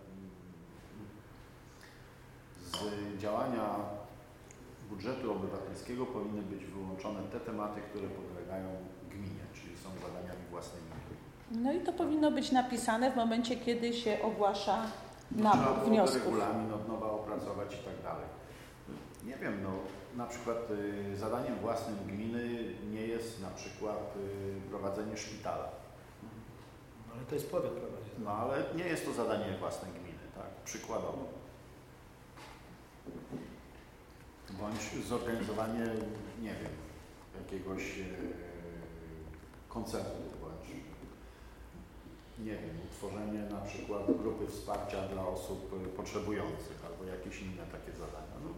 z działania budżetu obywatelskiego powinny być wyłączone te tematy, które podlegają gminie, czyli są zadaniami własnymi. No i to powinno być napisane w momencie, kiedy się ogłasza Trzeba nabór byłoby wniosków. regulamin od nowa opracować i tak dalej. Nie wiem, no na przykład y, zadaniem własnym gminy nie jest na przykład y, prowadzenie szpitala. No, ale to jest powiat prowadzi. No ale nie jest to zadanie własnej gminy, tak? Przykładowo. Bo bądź zorganizowanie, nie wiem, jakiegoś e, koncertu, bądź nie wiem, utworzenie na przykład grupy wsparcia dla osób potrzebujących albo jakieś inne takie zadania. No,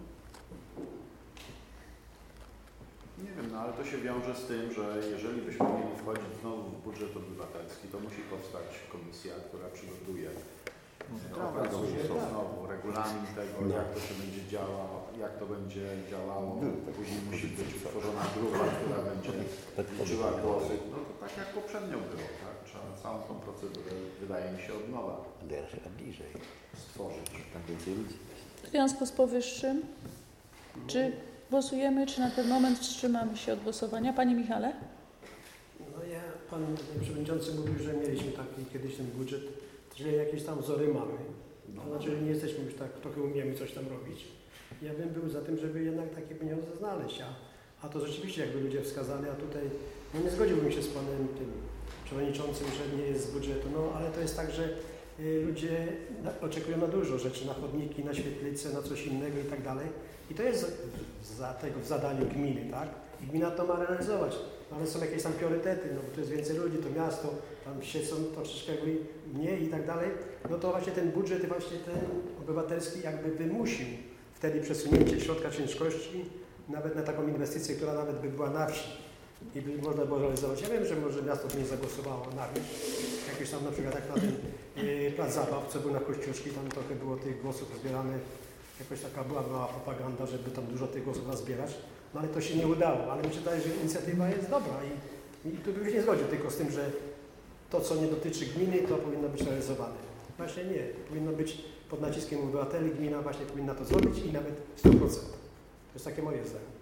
nie wiem, no ale to się wiąże z tym, że jeżeli byśmy mieli wchodzić znowu w budżet obywatelski, to musi powstać komisja, która przygotuje opracuje znowu regulamin tego, No. jak to się będzie działało, jak to będzie działało. Później musi być utworzona grupa, która będzie liczyła głosy. No to tak jak poprzednio było, tak? Trzeba całą tą procedurę, wydaje mi się, od nowa bliżej stworzyć. tak więcej ludzi. W związku z powyższym, czy głosujemy, czy na ten moment wstrzymamy się od głosowania? Panie Michale? No ja, pan przewodniczący mówił, że mieliśmy taki kiedyś ten budżet, że jakieś tam wzory mamy. To znaczy, że nie jesteśmy już tak, trochę umiemy coś tam robić. Ja bym był za tym, żeby jednak takie pieniądze znaleźć, a, a to rzeczywiście jakby ludzie wskazali, a tutaj no nie zgodziłbym się z panem tym przewodniczącym, że nie jest z budżetu, no ale to jest tak, że y, ludzie na, oczekują na dużo rzeczy, na chodniki, na świetlice, na coś innego i tak dalej. I to jest za tego w zadaniu gminy, tak? I gmina to ma realizować. No, ale są jakieś tam priorytety, no bo to jest więcej ludzi, to miasto, tam się są troszeczkę mniej i tak dalej. No to właśnie ten budżet właśnie ten obywatelski jakby wymusił wtedy przesunięcie środka ciężkości nawet na taką inwestycję, która nawet by była na wsi i by można było realizować. Ja wiem, że może miasto by nie zagłosowało na wieś. Jakieś tam na przykład jak na ten yy, plac zabaw, co był na Kościuszki, tam trochę było tych głosów zbieranych. Jakoś taka była mała propaganda, żeby tam dużo tych głosów nazbierać. No ale to się nie udało, ale mi się wydaje, że inicjatywa jest dobra i, i tu bym się nie zgodził tylko z tym, że to, co nie dotyczy gminy, to powinno być realizowane. Właśnie nie. Powinno być pod naciskiem obywateli, gmina właśnie powinna to zrobić i nawet w stu procentach. To jest takie moje zdanie.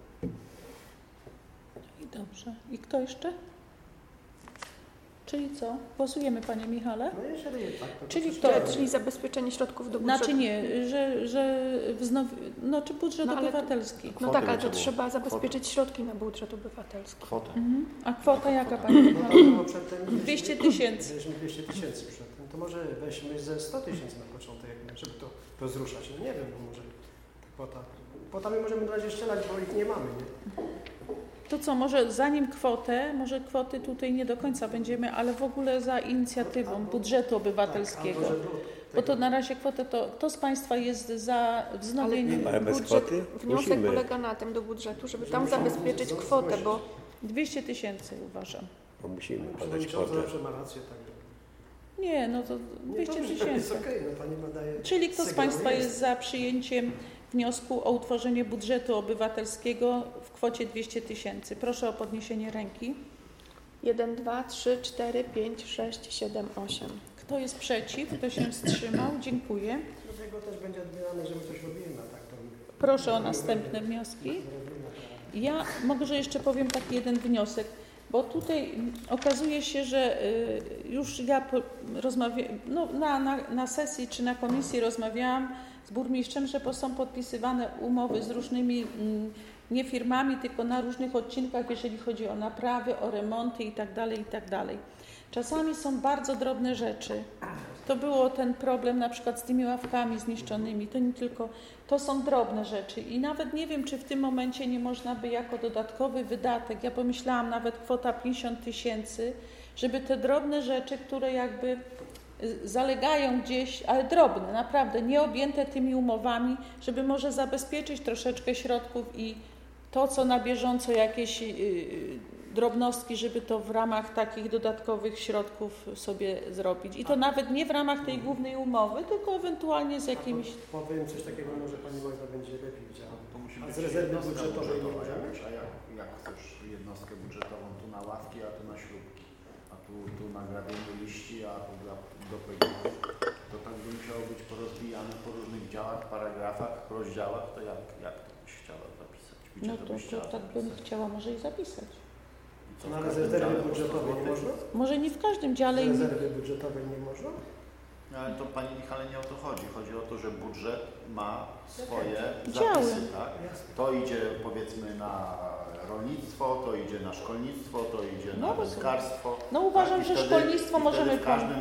I dobrze. I kto jeszcze? Czyli co? Głosujemy, panie Michale? No jeżeli jest tak, to Czyli to kto? przecież- Czyli zabezpieczenie środków do budżetu. Znaczy nie, że, że wznowi... no czy budżet No, ale to- obywatelski. No Kwotę tak, ale by to trzeba trzeba było. zabezpieczyć środki na budżet obywatelski. Kwotę. Mhm. A kwota jaka, panie No Michale? to było przedtem dwieście tysięcy. Mieliśmy dwieście tysięcy przedtem. To może weźmy ze sto tysięcy na początek, żeby to rozruszać. No nie wiem, no może ta kwota. Kwotami możemy na razie strzelać, bo ich nie mamy, nie? To co, może zanim kwotę, może kwoty tutaj nie do końca będziemy, ale w ogóle za inicjatywą budżetu obywatelskiego. Tak, albo żeby Bo to na razie kwotę to, kto z Państwa jest za wznowieniem? Ale bez Budżet, kwoty wniosek musimy. polega na tym do budżetu, żeby tam zabezpieczyć kwotę, bo dwieście tysięcy uważam. Bo musimy podać Przewodniczący kwotę. zawsze ma rację, także. Nie, no to Nie, dwieście dobrze, Jest tysięcy. okej, no pani ma daje. Czyli kto z sygnał, Państwa jest za przyjęciem wniosku o utworzenie budżetu obywatelskiego w kwocie dwieście tysięcy? Proszę o podniesienie ręki. jeden, dwa, trzy, cztery, pięć, sześć, siedem, osiem. Kto jest przeciw? Kto się wstrzymał? Dziękuję. Z tego też będzie odbierane, że my coś robimy, a tak to Proszę o następne wnioski. Ja może jeszcze powiem taki jeden wniosek, bo tutaj okazuje się, że y, już ja rozmawiałam, no, na, na, na sesji czy na komisji rozmawiałam z burmistrzem, że po- są podpisywane umowy z różnymi mm, nie firmami, tylko na różnych odcinkach, jeżeli chodzi o naprawy, o remonty itd., itd. Czasami są bardzo drobne rzeczy. To było ten problem na przykład z tymi ławkami zniszczonymi, to nie tylko, to są drobne rzeczy i nawet nie wiem, czy w tym momencie nie można by jako dodatkowy wydatek, ja pomyślałam nawet kwota pięćdziesiąt tysięcy, żeby te drobne rzeczy, które jakby y, zalegają gdzieś, ale drobne, naprawdę, nie objęte tymi umowami, żeby może zabezpieczyć troszeczkę środków i to, co na bieżąco jakieś yy, drobnostki, żeby to w ramach takich dodatkowych środków sobie zrobić. I to nawet nie w ramach tej głównej umowy, tylko ewentualnie z jakimiś... Powiem coś takiego, może pani Magda będzie lepiej widziała. To musi A być z rezerwy jednostka budżetowej nie budżetowa możemy? jakaś, a jak, jak chcesz jednostkę budżetową, tu na ławki, a tu na śrubki, a tu, tu na grabienie liści, a tu dla, do pegów, to tak by musiało być porozbijane po różnych działach, paragrafach, rozdziałach, to jak, jak to byś chciała zapisać? Gdzie No to to, byś to chciała tak bym zapisać? chciała może i zapisać. I co, No w ale z każdym rezerwy dziale po sto budżetowej nie złotych? można? Może nie w każdym dziale Z i... rezerwy budżetowej nie można? No, ale to Pani Michale nie o to chodzi. Chodzi o to, że budżet ma swoje Działy. zapisy, tak? Jasne. To idzie powiedzmy na rolnictwo, to idzie na szkolnictwo, to idzie No, na bo- wędkarstwo. No uważam, tak? I że wtedy- szkolnictwo i możemy wtedy w każdym, w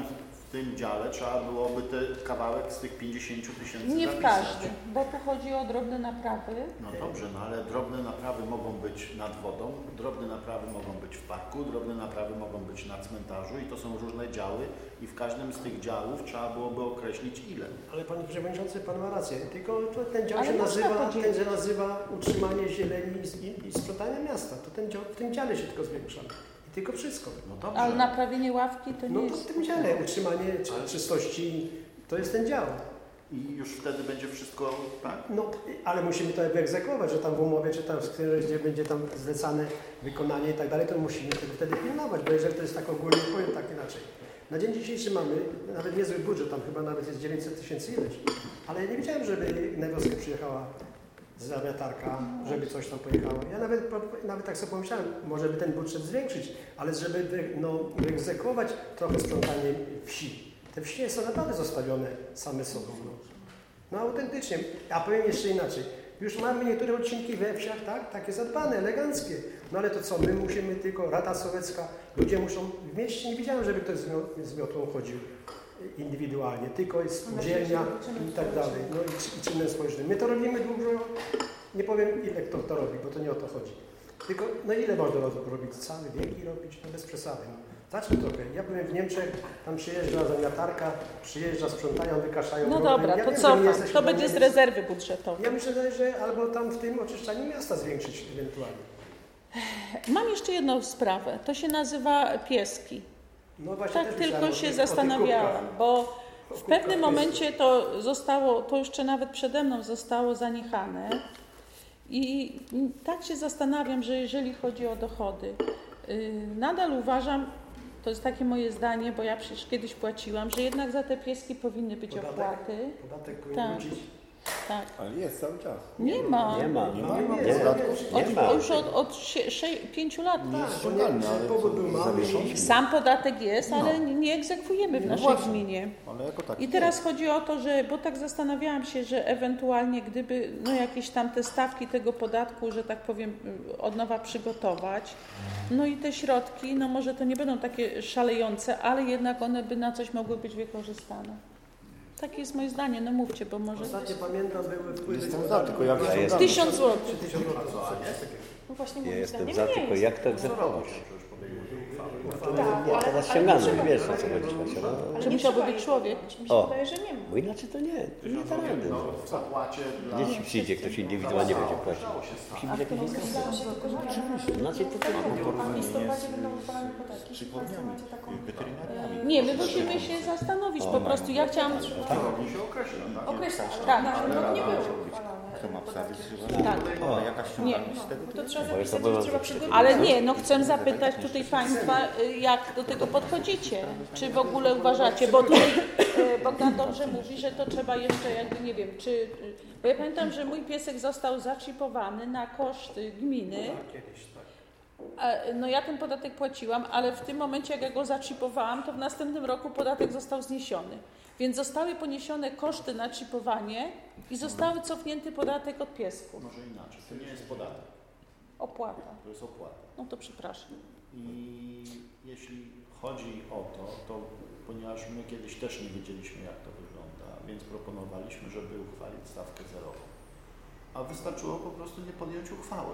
w tym dziale trzeba byłoby ten kawałek z tych pięćdziesięciu tysięcy Nie w zapisać. każdym, bo tu chodzi o drobne naprawy. No dobrze, no ale drobne naprawy mogą być nad wodą, drobne naprawy mogą być w parku, drobne naprawy mogą być na cmentarzu i to są różne działy i w każdym z tych działów trzeba byłoby określić ile. Ale Panie Przewodniczący, Pan ma rację, tylko to ten dział Ale się można nazywa, podzielić. ten się nazywa utrzymanie zieleni i, i, i sprzątanie miasta. To ten dział, w tym dziale się tylko zwiększa. I tylko wszystko. No dobrze. Ale naprawienie ławki to No nie to w jest... tym dziale utrzymanie czy, czystości to jest ten dział. I już wtedy będzie wszystko tak? No, ale musimy to wyegzekwować, że tam w umowie, czy tam w którymś, gdzie będzie tam zlecane wykonanie i tak dalej, to musimy tego wtedy pilnować, bo jeżeli to jest tak ogólnie, powiem tak inaczej. Na dzień dzisiejszy mamy nawet niezły budżet, tam chyba nawet jest dziewięćset tysięcy ileś, ale ja nie widziałem, żeby na wioskę przyjechała zamiatarka, żeby coś tam pojechało. Ja nawet, nawet tak sobie pomyślałem, może by ten budżet zwiększyć, ale żeby wy, no, wyegzekwować trochę sprzątanie wsi. Te wsie są naprawdę zostawione same sobą. No, no autentycznie. A powiem jeszcze inaczej. Już mamy niektóre odcinki we wsiach, tak? Takie zadbane, eleganckie. No ale to co, my musimy tylko, Rada Sowiecka, ludzie muszą, w mieście nie widziałem, żeby ktoś z, mio, z miotłą chodził indywidualnie, tylko jest spółdzielnia i tak dalej. No i, i czynnym społecznym. My to robimy dużo, nie powiem ile kto to robi, bo to nie o to chodzi. Tylko, no ile można robić? Całe wieki robić? No bez przesady. No. Zacznij trochę. Ja byłem w Niemczech, tam przyjeżdża zamiatarka, przyjeżdża, sprzątają, wykaszają. No drogę. dobra, ja to wiem, cofam. jesteśmy To dla będzie z Niemiec. rezerwy budżetowej. Ja myślę, że albo tam w tym oczyszczaniu miasta zwiększyć ewentualnie. Mam jeszcze jedną sprawę. To się nazywa pieski. No właśnie Tak też tylko myślałem o się tych- o tych zastanawiałam, kubkach. bo O w kubkach pewnym piesków. momencie to zostało, to jeszcze nawet przede mną zostało zaniechane i tak się zastanawiam, że jeżeli chodzi o dochody, yy, nadal uważam, to jest takie moje zdanie, bo ja przecież kiedyś płaciłam, że jednak za te pieski powinny być Podatek? opłaty. Podatek powinien Tak. wrócić. Tak. Ale jest cały czas. Nie ma. Nie ma. Nie ma, Nie, nie ma nie, podatku. nie, Od, Nie ma. już od, od sie, sze, pięciu lat. Nie Tak, jest bo nie- ściągalny, ale powód był mały. zawieszony. Sam podatek jest, ale No. nie- nie egzekwujemy w No naszej właśnie. gminie. Ale jako taki I teraz chodzi o to, że, bo tak zastanawiałam się, że ewentualnie gdyby no jakieś tam te stawki tego podatku, że tak powiem, od nowa przygotować, no i te środki, no może to nie będą takie szalejące, ale jednak one by na coś mogły być wykorzystane. Takie jest moje zdanie, no mówcie, bo może... Ostatnio pamiętam, były wpływy... Jestem za, tylko jak Ja ściągalny. jestem- Tysiąc złotych. Trzy tysiące złotych. coś takiego. No właśnie Ja moim jestem zdaniem za, nie tylko jest. jak to egzekwować? Przecież podejmuje uchwałę. Tak, Nie, ale- teraz ale ściągamy, trzeba- wiesz o co chodzi. No. ale Czy nie musiałby trzeba być jej człowiek? robić. Mi się O. wydaje, że nie ma. Bo inaczej to nie, nie da rady. No, No. w zapłacie dla... Gdzie ci przyjdzie ktoś indywidualnie będzie płacił? Dało się stać. Musi być jakiś instrument. Znaczy to tylko A w listopadzie będą uchwalane podatki. Z przychodniami, Macie taką... weterynariami. Nie, my musimy się zastanowić po prostu. Ja chciałam... Kierownik się określa, tak? Określa, ale Tak. na ten rok nie Ale- było uchwalane. Kto ma psa wysyłać? Tak. Ale jakaś ściągalność z tego Bo to to trzeba Bo jest zapisać, że obowiązek. trzeba przygotować. Ale nie, no chcę zapytać tutaj Państwa, y, jak do tego podchodzicie? Czy w ogóle uważacie, bo tutaj y, Bogdan dobrze mówi, że to trzeba jeszcze jakby, nie wiem, czy... y, Bo ja pamiętam, że mój piesek został zaczipowany na koszt y, gminy. Kiedyś, tak. A, no ja ten podatek płaciłam, ale w tym momencie, jak ja go zaczipowałam, to w następnym roku podatek został zniesiony. Więc zostały poniesione koszty na czipowanie i zostały cofnięty podatek od piesków. Może inaczej, to nie jest podatek, Opłata. to jest opłata. No to przepraszam. I jeśli chodzi o to, to ponieważ my kiedyś też nie wiedzieliśmy, jak to wygląda, więc proponowaliśmy, żeby uchwalić stawkę zerową. A wystarczyło po prostu nie podjąć uchwały.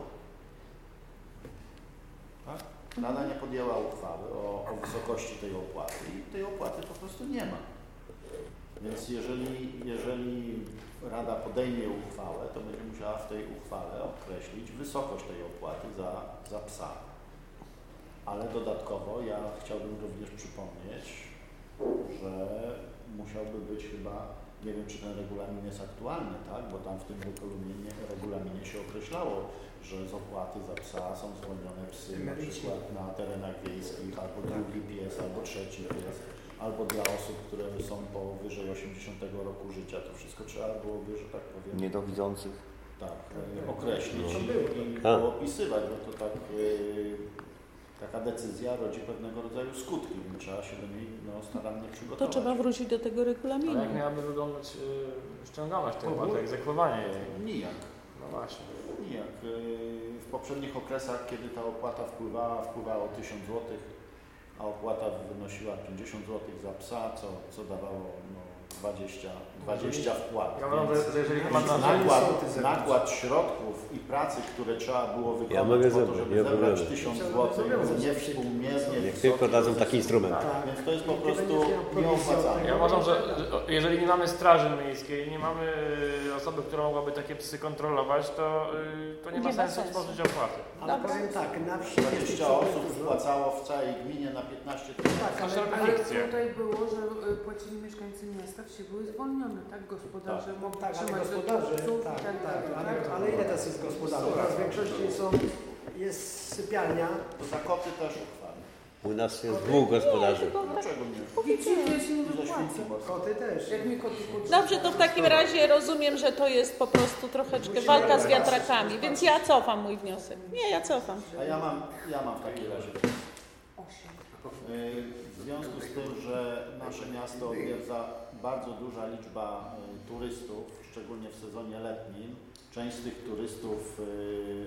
Tak? Rada nie podjęła uchwały o, o wysokości tej opłaty i tej opłaty po prostu nie ma. Więc jeżeli, jeżeli Rada podejmie uchwałę, to będzie musiała w tej uchwale określić wysokość tej opłaty za, za psa. Ale dodatkowo ja chciałbym również przypomnieć, że musiałby być chyba, nie wiem czy ten regulamin jest aktualny, tak? Bo tam w tym regulaminie, regulaminie się określało, że z opłaty za psa są zwolnione psy na przykład na terenach wiejskich, albo drugi pies, albo trzeci pies, albo dla osób, które są powyżej osiemdziesiątego roku życia. To wszystko trzeba byłoby, że tak powiem, Niedowidzących. tak, e, określić i, i A. opisywać, bo to tak, e, taka decyzja rodzi pewnego rodzaju skutki, więc trzeba się do niej no, starannie To przygotować. trzeba wrócić do tego regulaminu. Ale jak miałaby wyglądać y, ściągalność tej opłaty, egzekwowanie jej? Nijak. No właśnie. Nijak. E, W poprzednich okresach, kiedy ta opłata wpływała, wpływała o tysiąc złotych, a opłata wynosiła pięćdziesiąt złotych za psa, co, co dawało no, dwadzieścia, dwadzieścia wpłat. Ja uważam, że jeżeli nie ma Więc nakład, nakład środków i pracy, które trzeba było wykonać Ja mogę po to, zebrać, żeby nie zebrać problemu. tysiąc złotych, niewspółmiernie Niech wysoki tylko dadzą jest- taki instrument. Tak, więc to jest po prostu nieopłacalne. Ja uważam, że że jeżeli nie mamy straży miejskiej, nie mamy y, osoby, która mogłaby takie psy kontrolować, to, y, to nie ma Nie ma sensu sensu. tworzyć opłaty. Ale Dobra. powiem tak, na wsi jest dwadzieścia dużo osób dużo. wpłacało w całej gminie na piętnaście tysięcy. Tak, To ale, szeroka ale, fikcja. Tutaj było, że y, płacili mieszkańcy miasta, wsie były zwolnione, tak? Gospodarze mogli tak, ale trzymać gospodarze, psów i tak, tak tak, dalej. ale, tak? ale ile teraz jest gospodarzy? Teraz w większości są, jest sypialnia, To za koty też uchwali. U nas jest dwóch gospodarzy. Dlaczego nie? Dzieci ja się nie I ze wypłaca. świnki morskie. koty też. Jak mi koty poczuli. Dobrze, to w takim razie rozumiem, że to jest po prostu troszeczkę walka z wiatrakami, więc ja cofam mój wniosek. Nie, ja cofam. A ja mam, ja mam w takim razie. Osiem. Y, W związku z tym, że nasze miasto odwiedza bardzo duża liczba y, turystów, szczególnie w sezonie letnim, część z tych turystów y,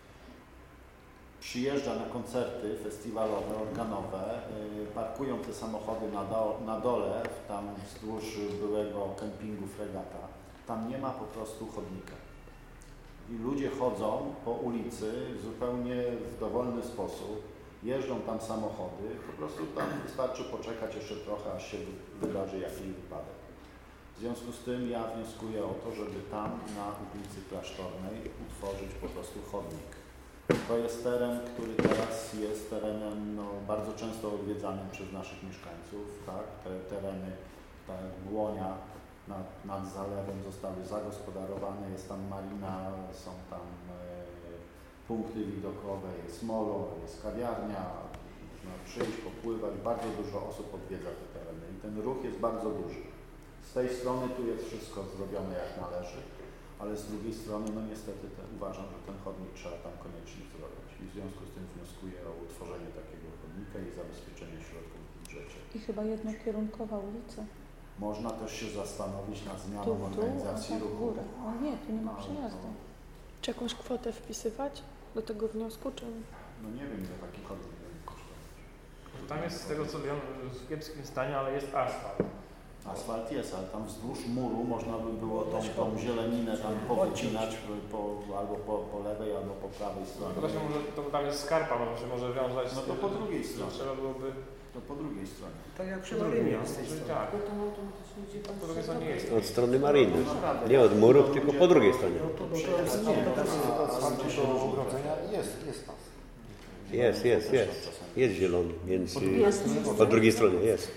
przyjeżdża na koncerty festiwalowe, organowe, y, parkują te samochody na, do, na dole, tam wzdłuż byłego kempingu Fregata. Tam nie ma po prostu chodnika. I ludzie chodzą po ulicy zupełnie w dowolny sposób, jeżdżą tam samochody, po prostu tam wystarczy poczekać jeszcze trochę, aż się wydarzy jakiś wypadek. W związku z tym ja wnioskuję o to, żeby tam na ulicy Klasztornej utworzyć po prostu chodnik. To jest teren, który teraz jest terenem no, bardzo często odwiedzanym przez naszych mieszkańców. Tak? Te tereny, tak jak Błonia nad, nad zalewem zostały zagospodarowane, jest tam marina, są tam e, punkty widokowe, jest molo, jest kawiarnia, można przyjść, popływać. Bardzo dużo osób odwiedza te tereny i ten ruch jest bardzo duży. Z tej strony tu jest wszystko zrobione jak należy, ale z drugiej strony, no niestety te, uważam, że ten chodnik trzeba tam koniecznie zrobić i w związku z tym wnioskuję o utworzenie takiego chodnika i zabezpieczenie środków w budżecie. I chyba jednokierunkowa ulica. Można też się zastanowić nad Tu, zmianą tu, a organizacji tam w ruchu. górę. O nie, tu nie ma przejazdu. Czy jakąś kwotę wpisywać do tego wniosku, czy... No nie wiem, ile taki chodnik będzie kosztować. Tam jest, z tego co wiem, w kiepskim stanie, ale jest asfalt. Asfalt jest, ale tam wzdłuż muru można by było tą, tą zieleninę tam powycinać po, albo po, po lewej, albo po prawej stronie. To się może, to tam jest skarpa, może się może wiązać No z to po drugiej stronie. Trzeba byłoby... To po drugiej stronie. Tak jak przy Marynie z tej Może i strony. tak. Bo tam automatycznie idzie pan Po drugiej stronie nie jest. Od strony mariny. Nie od murów, tylko po drugiej stronie. No to, no to jest, nie, to jest, do ogrodzenia jest, jest pas. Jest, jest, jest. Jest zielony, więc y, po drugiej stronie jest.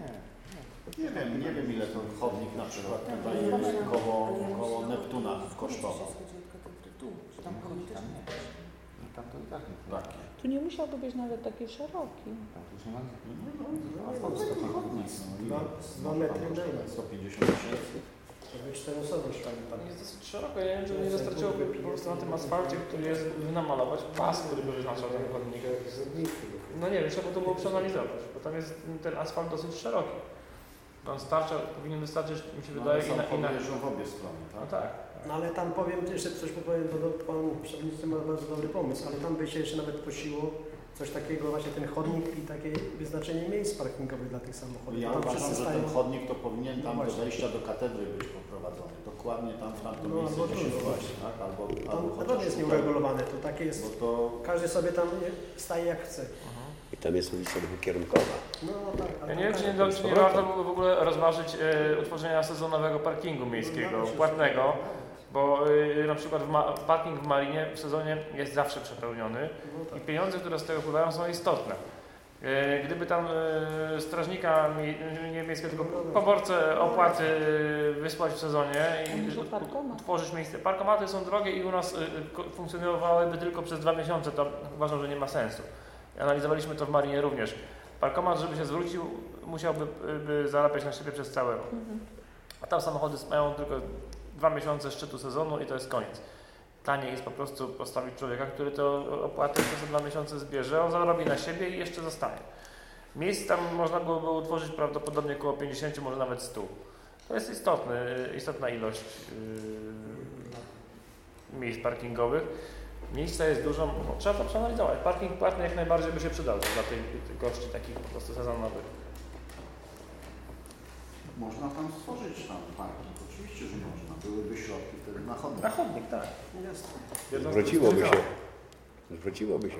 Nie wiem, nie wiem ile ten chodnik na przykład tutaj koło, koło Neptuna kosztował. Tu, czy tam chodzi też nie. Tam to i tak nie Taki. Tu nie musiałby być nawet taki szeroki. Tam to już nie ma. dwa, dwa metry daje. sto pięćdziesiąt tysięcy. Żeby cztery osoby szły tam. Tam jest dosyć szeroko, ja nie wiem, czy nie wystarczyłoby po prostu na tym asfalcie, który jest, namalować pas, który by wyznaczał ten chodnik. No nie wiem, trzeba by to było przeanalizować, bo tam jest ten asfalt dosyć szeroki. Pan starcza, powinien wystarczyć, mi się wydaje, i na, i na... jeżdżą w obie strony, No tak? tak. No ale tam powiem, jeszcze coś powiem, bo do- pan przewodniczący ma bardzo dobry pomysł, ale tam by się jeszcze nawet prosiło coś takiego, właśnie ten chodnik i takie wyznaczenie miejsc parkingowych dla tych samochodów. Ja Tam uważam, wszyscy że stają- ten chodnik to powinien No tam do właśnie. wejścia do katedry być poprowadzony. Dokładnie tam w tamtym No, miejscu, albo gdzie się tu, no wchodzi, tak? Albo, Tam albo naprawdę chociaż jest tutaj. nieuregulowane, to takie jest, Bo to każdy sobie tam staje jak chce. I tam jest ulica dwukierunkowa. No tak. ale Ja tam nie wiem, czy nie, każdy- czy nie warto byłoby w ogóle rozważyć e, utworzenia sezonowego parkingu miejskiego, płatnego, bo e, na przykład w ma, parking w Marinie w sezonie jest zawsze przepełniony No i tak. pieniądze, które z tego wpływają, są istotne. E, Gdyby tam e, strażnika, mie- nie miejskiego, tylko poborcę opłaty e, wysłać w sezonie A i może parkomat? utworzyć miejsce. Parkomaty są drogie i u nas e, ko- funkcjonowałyby tylko przez dwa miesiące, to uważam, że nie ma sensu. Analizowaliśmy to w Marinie również. Parkomat, żeby się zwrócił, musiałby by zarabiać na siebie przez cały rok. Mhm. A tam samochody mają tylko dwa miesiące szczytu sezonu i to jest koniec. Taniej jest po prostu postawić człowieka, który to opłaty przez te dwa miesiące zbierze, on zarobi na siebie i jeszcze zostanie. Miejsc tam można byłoby utworzyć prawdopodobnie około pięćdziesiąt, może nawet stu. To jest istotny, istotna ilość yy, miejsc parkingowych. Miejsca jest dużo, no, trzeba to przeanalizować. Parking płatny jak najbardziej by się przydał dla tych gości takich po prostu sezonowych. Można tam stworzyć tam parking, oczywiście, że można. Byłyby środki wtedy na chodnik. Na chodnik, tak. Jasne. Zwróciłoby się. Zwróciłoby się.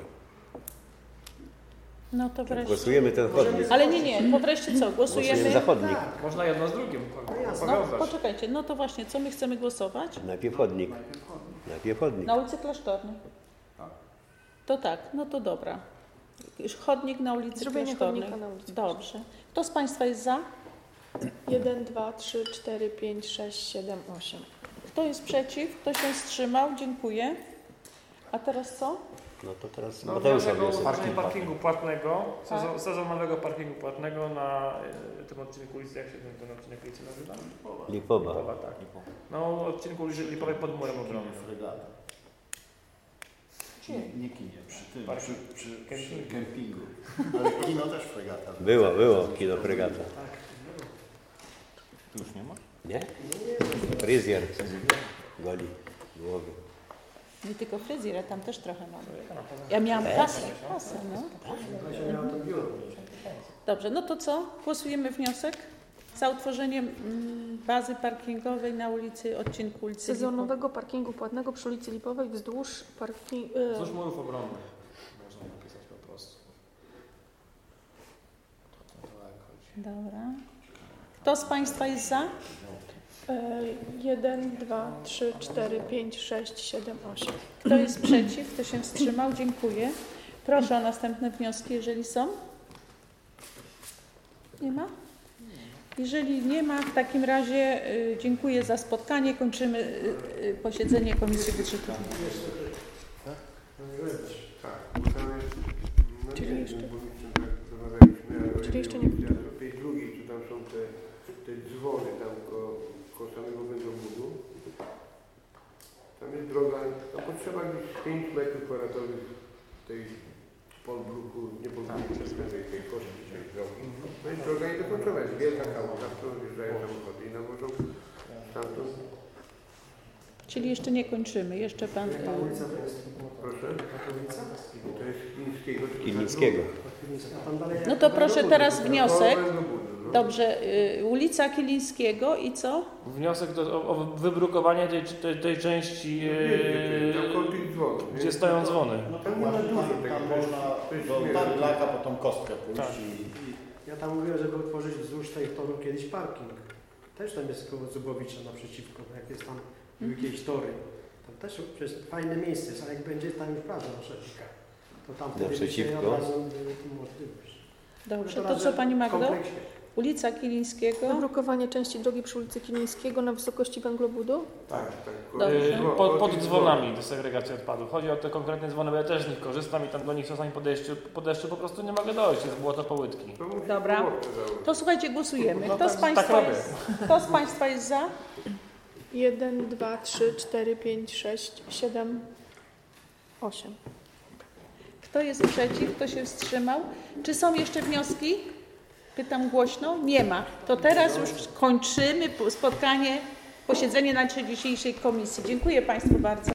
No to wreszcie. Głosujemy ten chodnik. Ale nie, nie, to wreszcie co? Głosujemy Głosujemy. za chodnik. Można jedno z drugim No, powiązać. poczekajcie, no to właśnie, co my chcemy głosować? Najpierw chodnik. Najpierw chodnik. Najpierw chodnik. Na ulicy Klasztornej. Tak. To tak, no to dobra. Już chodnik na ulicy Zrobienie Klasztornej. chodnika na ulicy Dobrze. Kto z Państwa jest za? jeden, dwa, trzy, cztery, pięć, sześć, siedem, osiem. Kto jest przeciw? Kto się wstrzymał? Dziękuję. A teraz co? No to teraz No, Mateusza wniosek o wniosek. utworzenie parkingu płatnego, Tak. sezon, sezonowego parkingu płatnego na y, tym odcinku ulicy, jak się ten, ten odcinek ulicy nazywa? Lipowa. Lipowa, tak. No, odcinku ulicy Lipowej pod murem obronnym. Fregata. Nie, nie kinie, przy tym, Parking. przy, przy, przy kempingu. Ale kino też fregata. Było, było kino fregata. Tu już nie ma? Nie? Fryzjer. Goli głowy. Nie tylko fryzjer, ja tam też trochę mam. Ja miałam kasę, kasę, no. Dobrze, no to co? Głosujemy wniosek za utworzeniem mm, bazy parkingowej na ulicy, odcinku ulicy Sezonowego parkingu płatnego przy ulicy Lipowej wzdłuż parkingu. Wzdłuż murów obronnych. Można napisać po prostu. Dobra. Kto z Państwa jest za? jeden, dwa, trzy, cztery, pięć, sześć, siedem, osiem. Kto jest przeciw? Kto się wstrzymał? Dziękuję. Proszę o następne wnioski, jeżeli są. Nie ma? Jeżeli nie ma, w takim razie y, dziękuję za spotkanie. Kończymy y, y, posiedzenie Komisji Budżetowej. Czyli jeszcze- Czyli czyli jeszcze nie. Do tej drugiej, tu tam są te, te dzwony tam koło, koło samego węglobudu. Tam jest droga, no potrzeba gdzieś pięć metrów kwadratowych tej podbruku, nie podbruku, tej, tej kości tej drogi. No i droga niedokończona, jest wielka kałuża, w którą wjeżdżają samochody i nawożą stamtąd. Czyli jeszcze nie kończymy. Jeszcze Pan... y, Proszę? To jest Kilińskiego. Kilińskiego. No to proszę teraz wniosek. Koło węglobudu, no. Dobrze, y, ulica Kilińskiego i co? Wniosek do, o, o wybrukowanie tej, tej, tej części, Nie, tam koło yy, tych dzwonów, nie? gdzie stoją dzwony. No to Tam nie ma właśnie, dużo tam, tego, tam to jest- można to jest do śmieszne. tarlaka po tą kostkę pójść Tak. i Ja tam mówiłem, żeby otworzyć wzdłuż tej toru kiedyś parking. Też tam jest koło Zubowicza naprzeciwko, jak jest tam były jakieś tory. Tam też przecież fajne miejsce jest, ale jak będzie tam już plaża naprzeciwko, to tam wtedy by się Naprzeciwko? od razu były tu możliwość. Dobrze, No to co Pani w Magdo? kompleksie. Ulica Kilińskiego. Wybrukowanie części drogi przy ulicy Kilińskiego na wysokości węglobudu. Tak, tak. Dobrze. Yy, Koło- pod, koło pod tych dzwonami do segregacji odpadów. Chodzi o te konkretne dzwony, bo ja też z nich korzystam i tam do nich czasami po deszczu, po deszczu po prostu nie mogę dojść, jest błoto po łydki. To musi Dobra. było założyć. To słuchajcie, głosujemy. No Kto z tak- Państwa tak robię. jest, kto z Państwa jest za? jeden, dwa, trzy, cztery, pięć, sześć, siedem, osiem. Kto jest przeciw? Kto się wstrzymał? Czy są jeszcze wnioski? Pytam głośno. Nie ma. To teraz już kończymy spotkanie, posiedzenie naszej dzisiejszej komisji. Dziękuję Państwu bardzo.